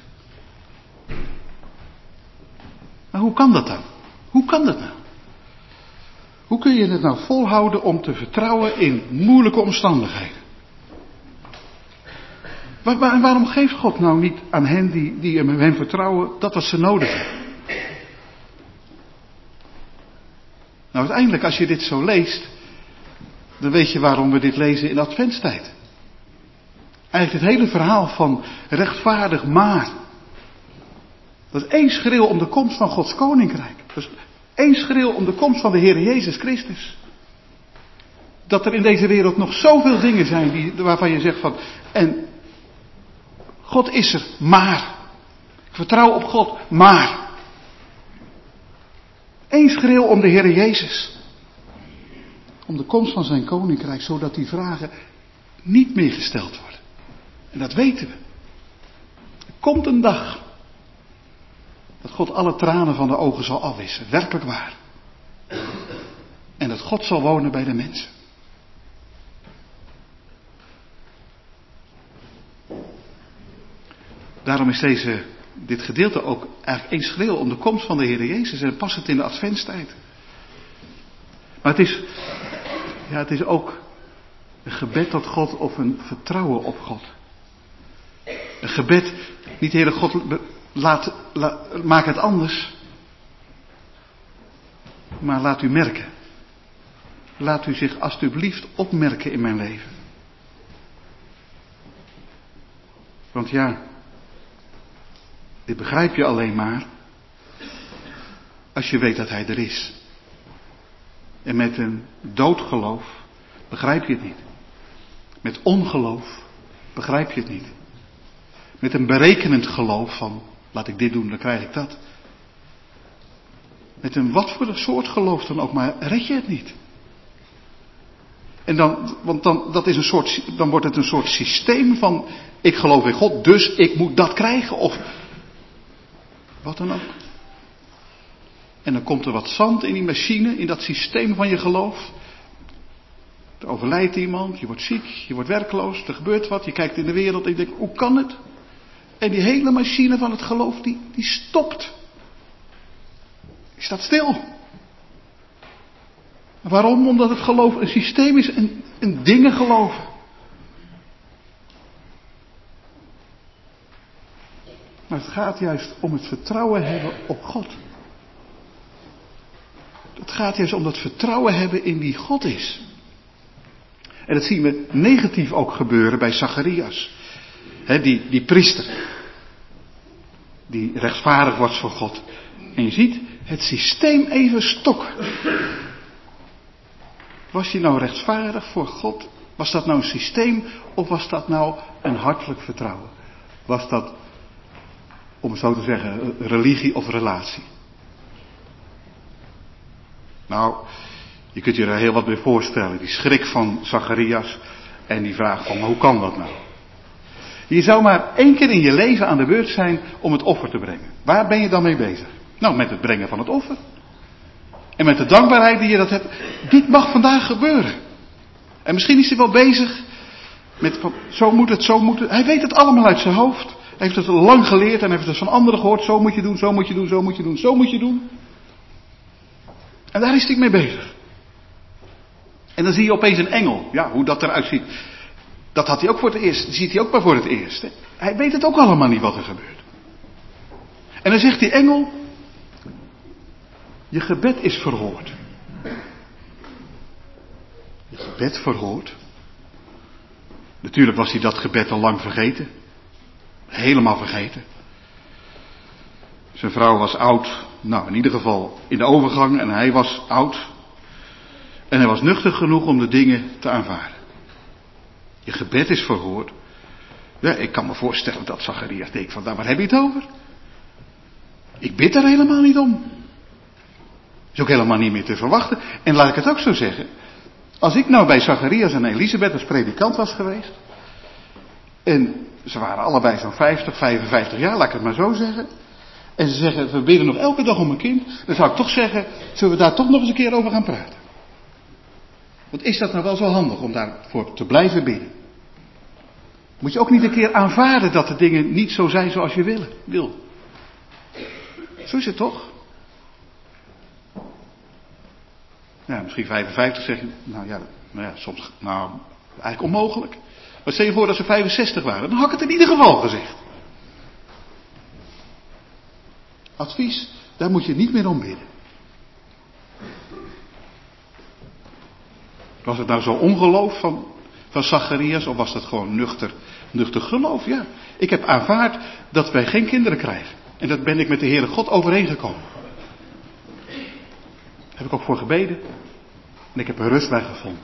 Maar hoe kan dat dan? Hoe kan dat nou? Hoe kun je het nou volhouden om te vertrouwen in moeilijke omstandigheden? Waar, waar, waarom geeft God nou niet aan hen die, die hem vertrouwen dat wat ze nodig hebben? Nou, uiteindelijk als je dit zo leest, dan weet je waarom we dit lezen in adventstijd. Eigenlijk het hele verhaal van rechtvaardig maar. Dat is één schreeuw om de komst van Gods koninkrijk. Dat is één schreeuw om de komst van de Heer Jezus Christus. Dat er in deze wereld nog zoveel dingen zijn die, waarvan je zegt van, en God is er, maar. Ik vertrouw op God, maar. Eén schreeuw om de Heer Jezus. om de komst van zijn koninkrijk, zodat die vragen niet meer gesteld worden. En dat weten we. Er komt een dag dat God alle tranen van de ogen zal afwissen, werkelijk waar. En dat God zal wonen bij de mensen. Daarom is deze, dit gedeelte ook eigenlijk eens geheel om de komst van de Heer Jezus. En past het in de adventstijd. Maar het is, ja, het is ook een gebed tot God of een vertrouwen op God. Een gebed, niet Heere God, laat, laat, maak het anders. Maar laat u merken. Laat u zich alstublieft opmerken in mijn leven. Want ja, dit begrijp je alleen maar als je weet dat hij er is. En met een doodgeloof begrijp je het niet. Met ongeloof begrijp je het niet. Met een berekenend geloof van, laat ik dit doen, dan krijg ik dat. Met een wat voor een soort geloof dan ook, maar red je het niet. En dan, want dan, dat is een soort, dan wordt het een soort systeem van, ik geloof in God, dus ik moet dat krijgen, of wat dan ook. En dan komt er wat zand in die machine, in dat systeem van je geloof. Er overlijdt iemand, je wordt ziek, je wordt werkloos, er gebeurt wat, je kijkt in de wereld en je denkt, hoe kan het? En die hele machine van het geloof, die, die stopt. Die staat stil. Waarom? Omdat het geloof een systeem is, een, een dingen geloven. Maar het gaat juist om het vertrouwen hebben op God. Het gaat juist om dat vertrouwen hebben in wie God is. En dat zien we negatief ook gebeuren bij Zacharias. He, die, die priester. Die rechtvaardig wordt voor God. En je ziet het systeem even stokken. Was je nou rechtvaardig voor God? Was dat nou een systeem of was dat nou een hartelijk vertrouwen? Was dat, om het zo te zeggen, religie of relatie? Nou, je kunt je er heel wat bij voorstellen. Die schrik van Zacharias en die vraag van, maar hoe kan dat nou? Je zou maar één keer in je leven aan de beurt zijn om het offer te brengen. Waar ben je dan mee bezig? Nou, met het brengen van het offer. En met de dankbaarheid die je dat hebt. Dit mag vandaag gebeuren. En misschien is hij wel bezig met, van, zo moet het, zo moet het. Hij weet het allemaal uit zijn hoofd. Hij heeft het al lang geleerd en heeft het van anderen gehoord. Zo moet je doen, zo moet je doen, zo moet je doen, zo moet je doen. En daar is hij mee bezig. En dan zie je opeens een engel. Ja, hoe dat eruit ziet. Dat had hij ook voor het eerst. Dat ziet hij ook maar voor het eerst. Hè. Hij weet het ook allemaal niet wat er gebeurt. En dan zegt die engel. Je gebed is verhoord. Je gebed verhoord. Natuurlijk was hij dat gebed al lang vergeten. Helemaal vergeten. Zijn vrouw was oud. Nou, in ieder geval in de overgang. En hij was oud. En hij was nuchter genoeg om de dingen te aanvaarden. Je gebed is verhoord. Ja, ik kan me voorstellen dat Zacharias denkt van, nou, waar heb je het over? Ik bid er helemaal niet om. Is ook helemaal niet meer te verwachten. En laat ik het ook zo zeggen. Als ik nou bij Zacharias en Elisabeth als predikant was geweest. En ze waren allebei zo'n vijftig, vijfenvijftig jaar, laat ik het maar zo zeggen. En ze zeggen, we bidden nog elke dag om een kind. Dan zou ik toch zeggen, zullen we daar toch nog eens een keer over gaan praten? Want is dat nou wel zo handig om daarvoor te blijven bidden? Moet je ook niet een keer aanvaarden dat de dingen niet zo zijn zoals je wil. wil. Zo is het toch? Ja, misschien vijfenvijftig zeg je, nou ja, nou ja, soms, nou, eigenlijk onmogelijk. Maar stel je voor dat ze vijfenzestig waren, dan had ik het in ieder geval gezegd. Advies, daar moet je niet meer om bidden. Was het nou zo ongeloof van, van Zacharias, of was dat gewoon nuchter, nuchter geloof? Ja, ik heb aanvaard dat wij geen kinderen krijgen. En dat ben ik met de Heere God overeengekomen. Daar heb ik ook voor gebeden. En ik heb er rust bij gevonden.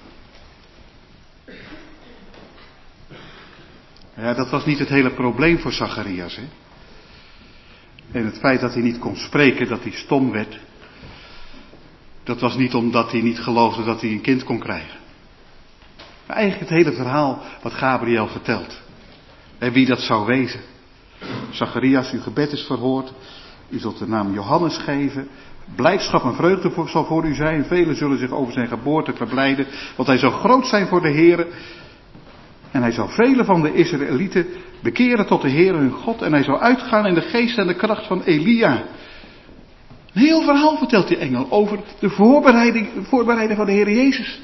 Ja, dat was niet het hele probleem voor Zacharias, hè. En het feit dat hij niet kon spreken, dat hij stom werd. dat was niet omdat hij niet geloofde dat hij een kind kon krijgen. Maar eigenlijk het hele verhaal wat Gabriel vertelt. En wie dat zou wezen. Zacharias, uw gebed is verhoord. U zult de naam Johannes geven. Blijdschap en vreugde zal voor u zijn. Velen zullen zich over zijn geboorte verblijden. Want hij zal groot zijn voor de Heere. En hij zal velen van de Israëlieten bekeren tot de Heere hun God. En hij zal uitgaan in de geest en de kracht van Elia. Een heel verhaal vertelt die engel over de voorbereiding, voorbereiding van de Heere Jezus.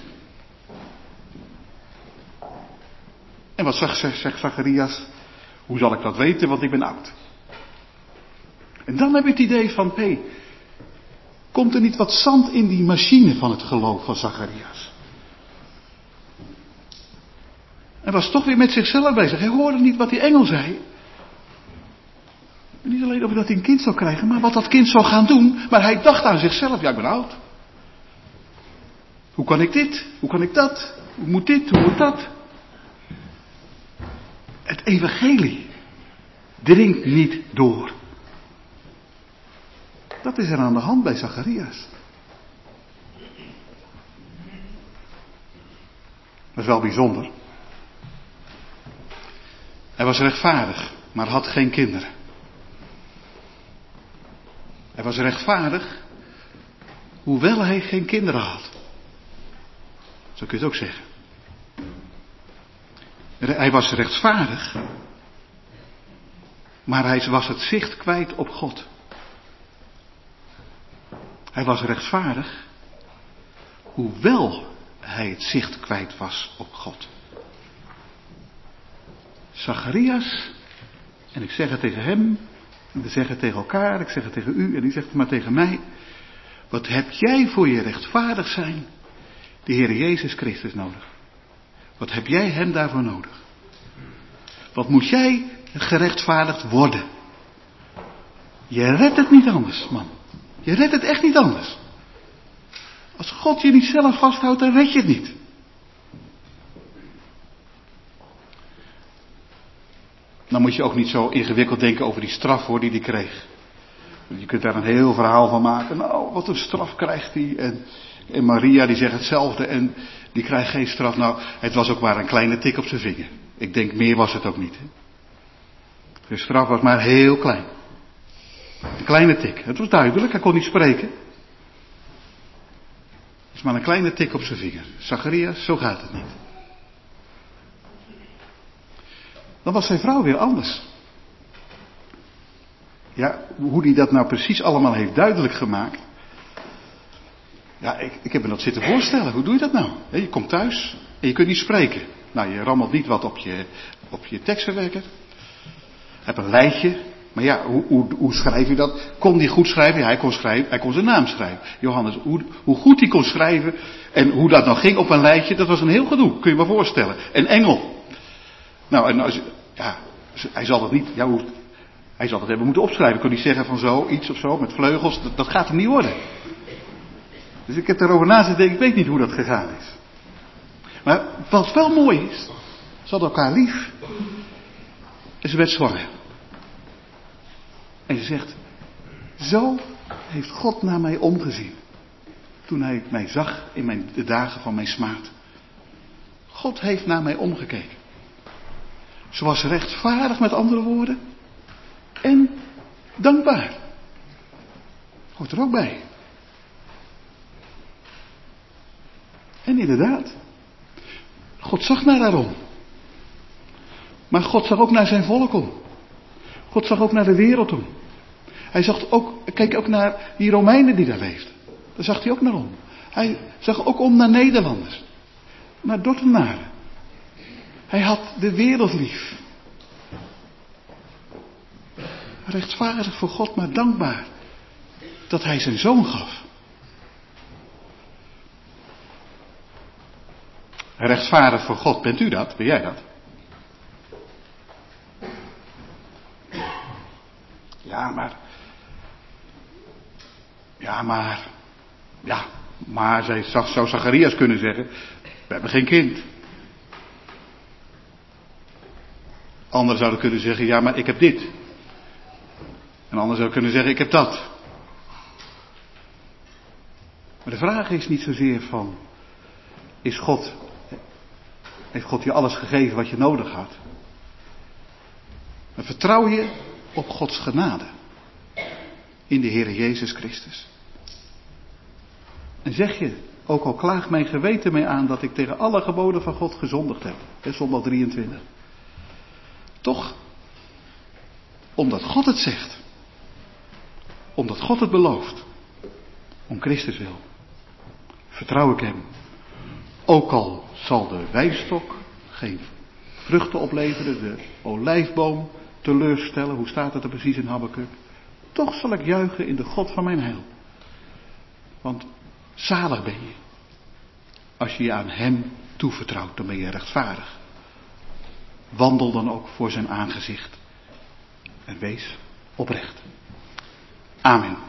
En wat zegt, zegt Zacharias? Hoe zal ik dat weten, want ik ben oud. En dan heb je het idee van, hé, hey, komt er niet wat zand in die machine van het geloof van Zacharias? Hij was toch weer met zichzelf bezig. Hij hoorde niet wat die engel zei. En niet alleen over dat hij een kind zou krijgen, maar wat dat kind zou gaan doen. Maar hij dacht aan zichzelf, ja, ik ben oud. Hoe kan ik dit? Hoe kan ik dat? Hoe moet dit? Hoe moet dat? Het evangelie dringt niet door. Dat is er aan de hand bij Zacharias. Dat is wel bijzonder. Hij was rechtvaardig, maar had geen kinderen. Hij was rechtvaardig, hoewel hij geen kinderen had. Zo kun je het ook zeggen. Hij was rechtvaardig, maar hij was het zicht kwijt op God. Hij was rechtvaardig, hoewel hij het zicht kwijt was op God. Zacharias, en ik zeg het tegen hem, en we zeggen het tegen elkaar, ik zeg het tegen u en die zegt het maar tegen mij. Wat heb jij voor je rechtvaardig zijn, de Heer Jezus Christus nodig? Wat heb jij hem daarvoor nodig? Wat moet jij gerechtvaardigd worden? Je redt het niet anders, man. Je redt het echt niet anders. Als God je niet zelf vasthoudt, dan red je het niet. Dan moet je ook niet zo ingewikkeld denken over die straf hoor, die hij kreeg. Je kunt daar een heel verhaal van maken. Nou, wat een straf krijgt hij. En, en Maria die zegt hetzelfde en die krijgt geen straf. Nou, het was ook maar een kleine tik op zijn vinger. Ik denk meer was het ook niet. Hè? De straf was maar heel klein. Een kleine tik. Het was duidelijk, hij kon niet spreken. Het is maar een kleine tik op zijn vinger. Zacharias, zo gaat het niet. Dan was zijn vrouw weer anders. Ja, hoe hij dat nou precies allemaal heeft duidelijk gemaakt. Ja, ik, ik heb me dat zitten voorstellen. Hoe doe je dat nou? Je komt thuis en je kunt niet spreken. Nou, je rammelt niet wat op je, op je tekstverwerker. Je hebt een lijstje. Maar ja, hoe, hoe, hoe schrijf je dat? Kon hij goed schrijven? Ja, hij kon schrijven. Hij kon zijn naam schrijven. Johannes, hoe, hoe goed hij kon schrijven en hoe dat nou ging op een lijstje, dat was een heel gedoe. Kun je me voorstellen. En engel. Nou, en als, ja, hij zal dat niet, ja, hoe, hij zal dat hebben moeten opschrijven. Kon hij zeggen van zo, iets of zo, met vleugels, dat, dat gaat hem niet worden. Dus ik heb daarover na zitten denken, ik weet niet hoe dat gegaan is. Maar wat wel mooi is, ze hadden elkaar lief. En ze werd zwanger. En ze zegt, zo heeft God naar mij omgezien. Toen hij mij zag in mijn, de dagen van mijn smaad. God heeft naar mij omgekeken. Ze was rechtvaardig, met andere woorden. En dankbaar. Hoort er ook bij. En inderdaad. God zag naar haar om. Maar God zag ook naar zijn volk om. God zag ook naar de wereld om. Hij zag ook, keek ook naar die Romeinen die daar leefden. Daar zag hij ook naar om. Hij zag ook om naar Nederlanders. Naar Dordtenaren. Hij had de wereld lief. Rechtvaardig voor God, maar dankbaar dat hij zijn zoon gaf. Rechtvaardig voor God, bent u dat? Ben jij dat? Ja, maar. Ja, maar. Ja, maar zij, zou Zacharias kunnen zeggen, we hebben geen kind. Anderen zouden kunnen zeggen, ja, maar ik heb dit. En anderen zouden kunnen zeggen, ik heb dat. Maar de vraag is niet zozeer van, is God, heeft God je alles gegeven wat je nodig had? Maar vertrouw je op Gods genade in de Heere Jezus Christus? En zeg je, ook al klaagt mijn geweten mij aan dat ik tegen alle geboden van God gezondigd heb. In Zondag drieëntwintig. Toch, omdat God het zegt. Omdat God het belooft. Om Christus wil. Vertrouw ik hem. Ook al zal de wijnstok geen vruchten opleveren. De olijfboom teleurstellen. Hoe staat het er precies in Habakuk? Toch zal ik juichen in de God van mijn heil. Want zalig ben je. Als je je aan hem toevertrouwt, dan ben je rechtvaardig. Wandel dan ook voor zijn aangezicht. En wees oprecht. Amen.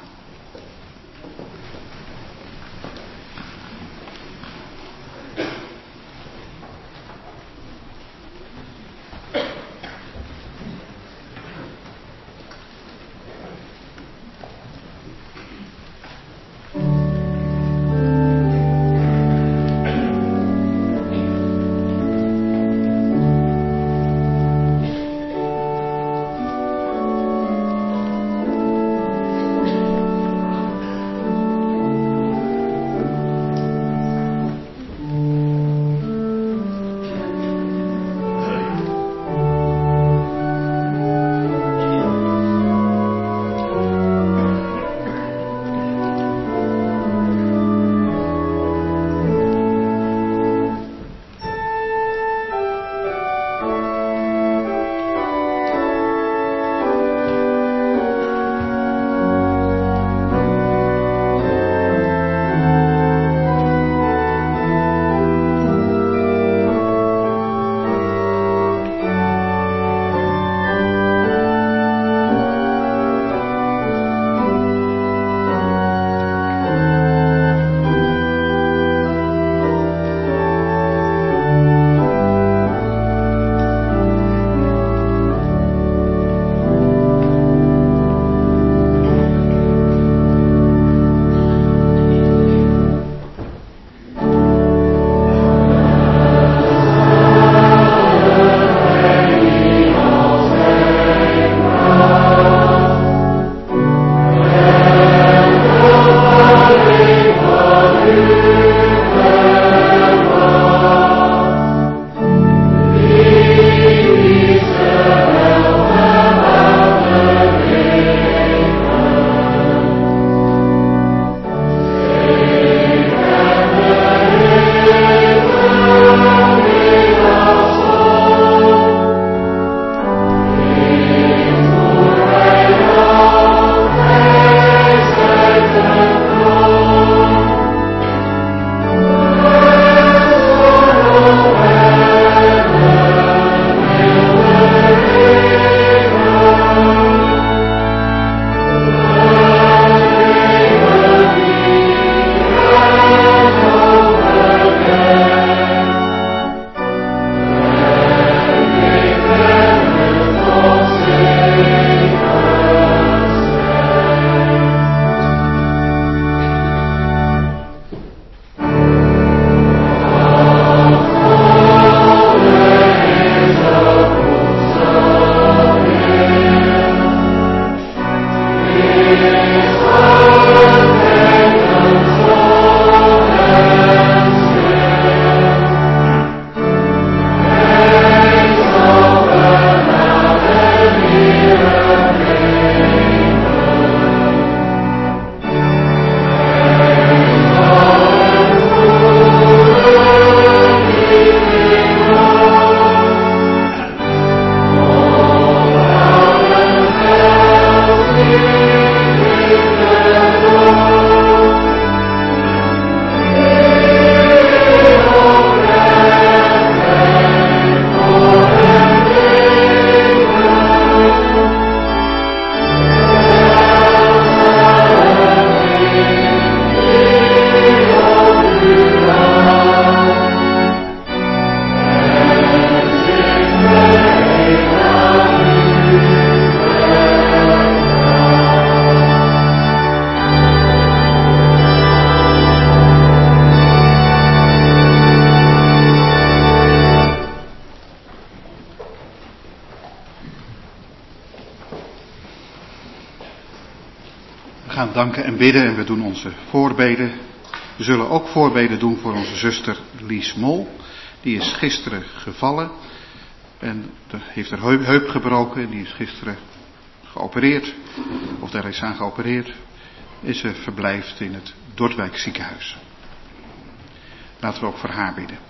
gaan danken en bidden en we doen onze voorbeden. We zullen ook voorbeden doen voor onze zuster Lies Mol. Die is gisteren gevallen en heeft haar heup, heup gebroken. En die is gisteren geopereerd, of daar is aan geopereerd. En ze verblijft in het Dordwijk ziekenhuis. Laten we ook voor haar bidden.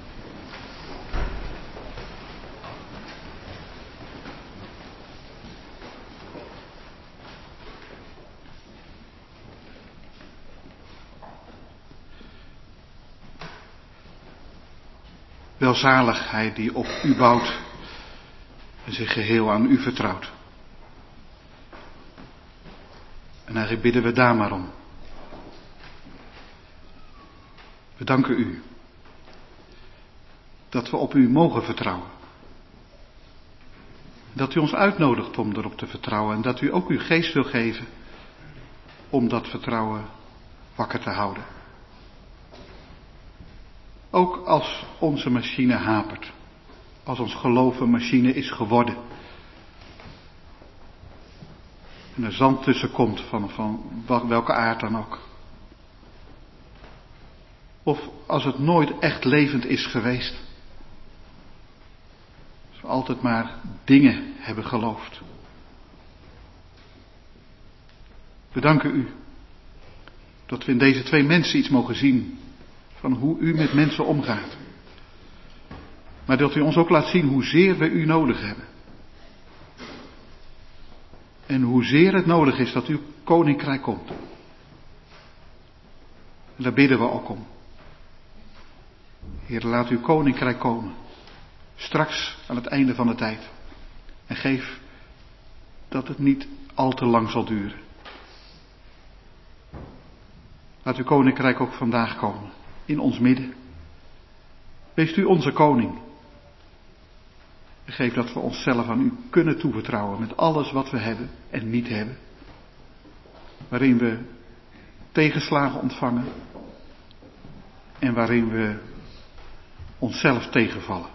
Welzalig hij die op u bouwt en zich geheel aan u vertrouwt. En eigenlijk bidden we daar maar om. We danken u dat we op u mogen vertrouwen. Dat u ons uitnodigt om erop te vertrouwen en dat u ook uw geest wil geven om dat vertrouwen wakker te houden. Ook als onze machine hapert, als ons geloof een machine is geworden en er zand tussen komt van, van welke aard dan ook. Of als het nooit echt levend is geweest. Als we altijd maar dingen hebben geloofd. We danken u dat we in deze twee mensen iets mogen zien van hoe u met mensen omgaat. Maar dat u ons ook laat zien hoezeer we u nodig hebben. En hoezeer het nodig is dat uw koninkrijk komt. En daar bidden we ook om. Heer, laat uw koninkrijk komen. Straks aan het einde van de tijd. En geef dat het niet al te lang zal duren. Laat uw koninkrijk ook vandaag komen. In ons midden. Wees u onze koning. En geef dat we onszelf aan u kunnen toevertrouwen met alles wat we hebben en niet hebben. Waarin we tegenslagen ontvangen. En waarin we onszelf tegenvallen.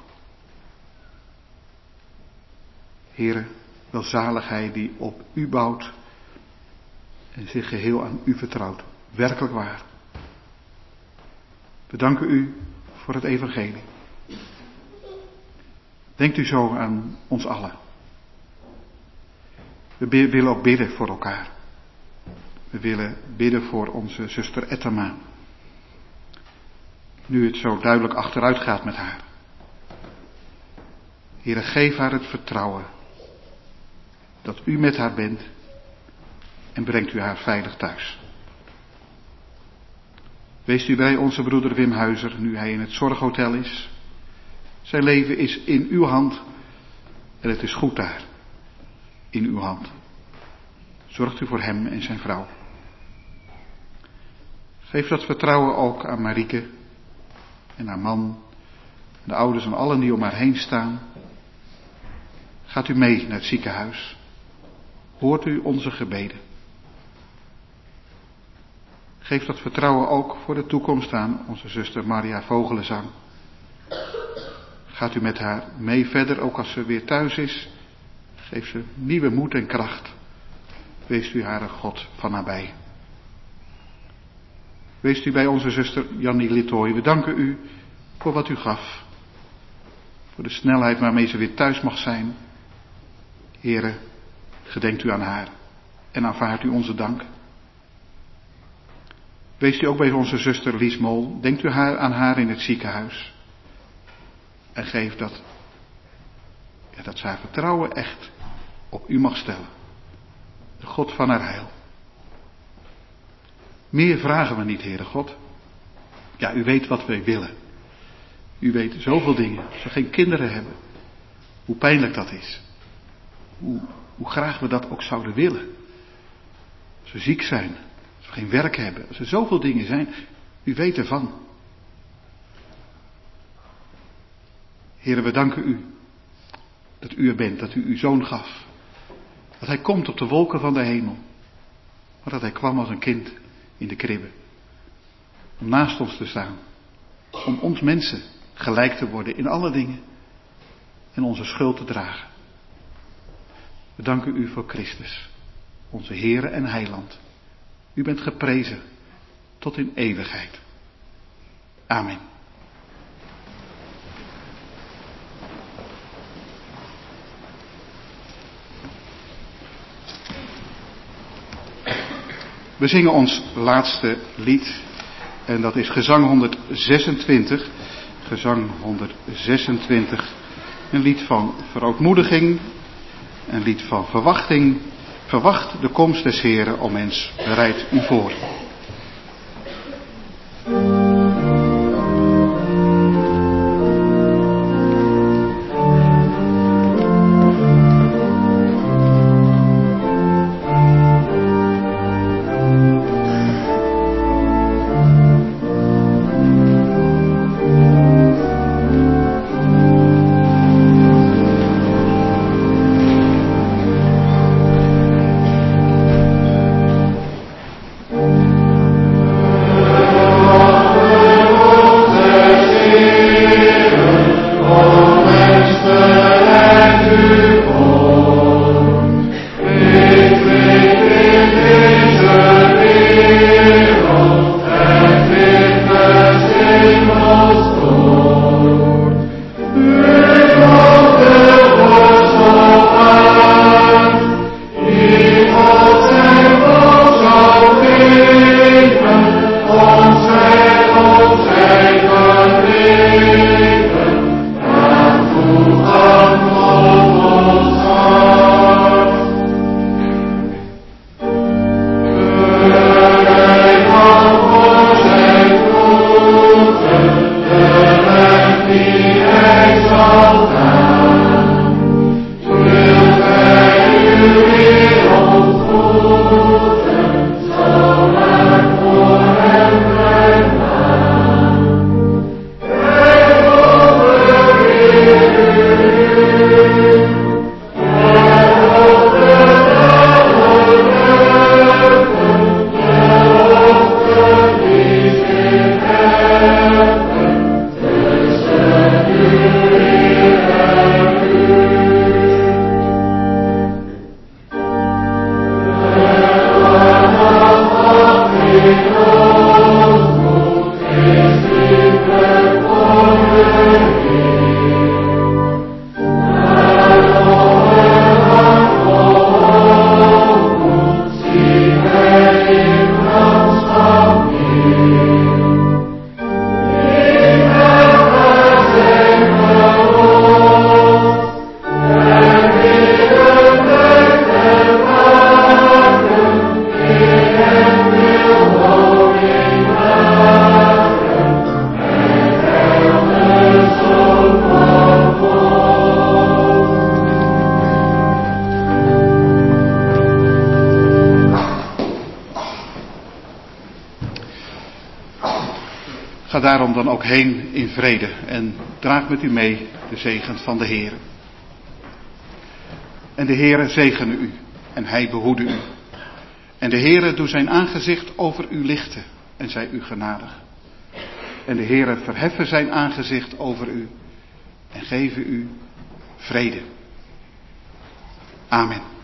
Heere, welzalig hij die op u bouwt en zich geheel aan u vertrouwt. Werkelijk waar. We danken u voor het evangelie. Denkt u zo aan ons allen. We willen ook bidden voor elkaar. We willen bidden voor onze zuster Ettema. Nu het zo duidelijk achteruit gaat met haar. Heere, geef haar het vertrouwen dat u met haar bent en brengt u haar veilig thuis. Wees u bij onze broeder Wim Huizer, nu hij in het zorghotel is. Zijn leven is in uw hand en het is goed daar, in uw hand. Zorgt u voor hem en zijn vrouw. Geef dat vertrouwen ook aan Marieke en haar man, en de ouders en allen die om haar heen staan. Gaat u mee naar het ziekenhuis. Hoort u onze gebeden. Geef dat vertrouwen ook voor de toekomst aan onze zuster Maria Vogelenzang. Gaat u met haar mee verder, ook als ze weer thuis is. Geef ze nieuwe moed en kracht. Wees u haar een God van nabij. Wees u bij onze zuster Jannie Littooi. We danken u voor wat u gaf. Voor de snelheid waarmee ze weer thuis mag zijn. Here, gedenkt u aan haar en aanvaardt u onze dank. Wees u ook bij onze zuster Lies Mol. Denkt u haar, aan haar in het ziekenhuis. En geef dat, ja, dat ze haar vertrouwen echt op u mag stellen. De God van haar heil. Meer vragen we niet, Heere God. Ja, u weet wat wij willen. U weet zoveel dingen. Als we geen kinderen hebben. Hoe pijnlijk dat is. Hoe, hoe graag we dat ook zouden willen. Als we ziek zijn. Als we geen werk hebben. Als er zoveel dingen zijn. U weet ervan. Heere, we danken u. Dat u er bent. Dat u uw zoon gaf. Dat hij komt op de wolken van de hemel. Maar dat hij kwam als een kind in de kribbe. Om naast ons te staan. Om ons mensen gelijk te worden in alle dingen. En onze schuld te dragen. We danken u voor Christus. Onze Heere en Heiland. U bent geprezen tot in eeuwigheid. Amen. We zingen ons laatste lied en dat is gezang honderdzesentwintig. Gezang honderdzesentwintig, een lied van verootmoediging, een lied van verwachting. Verwacht de komst des Heren, o mens, bereid u voor. Ga daarom dan ook heen in vrede en draag met u mee de zegen van de Heere. En de Heere zegene u en hij behoede u. En de Heere doe zijn aangezicht over u lichten en zij u genadig. En de Heere verheffen zijn aangezicht over u en geven u vrede. Amen.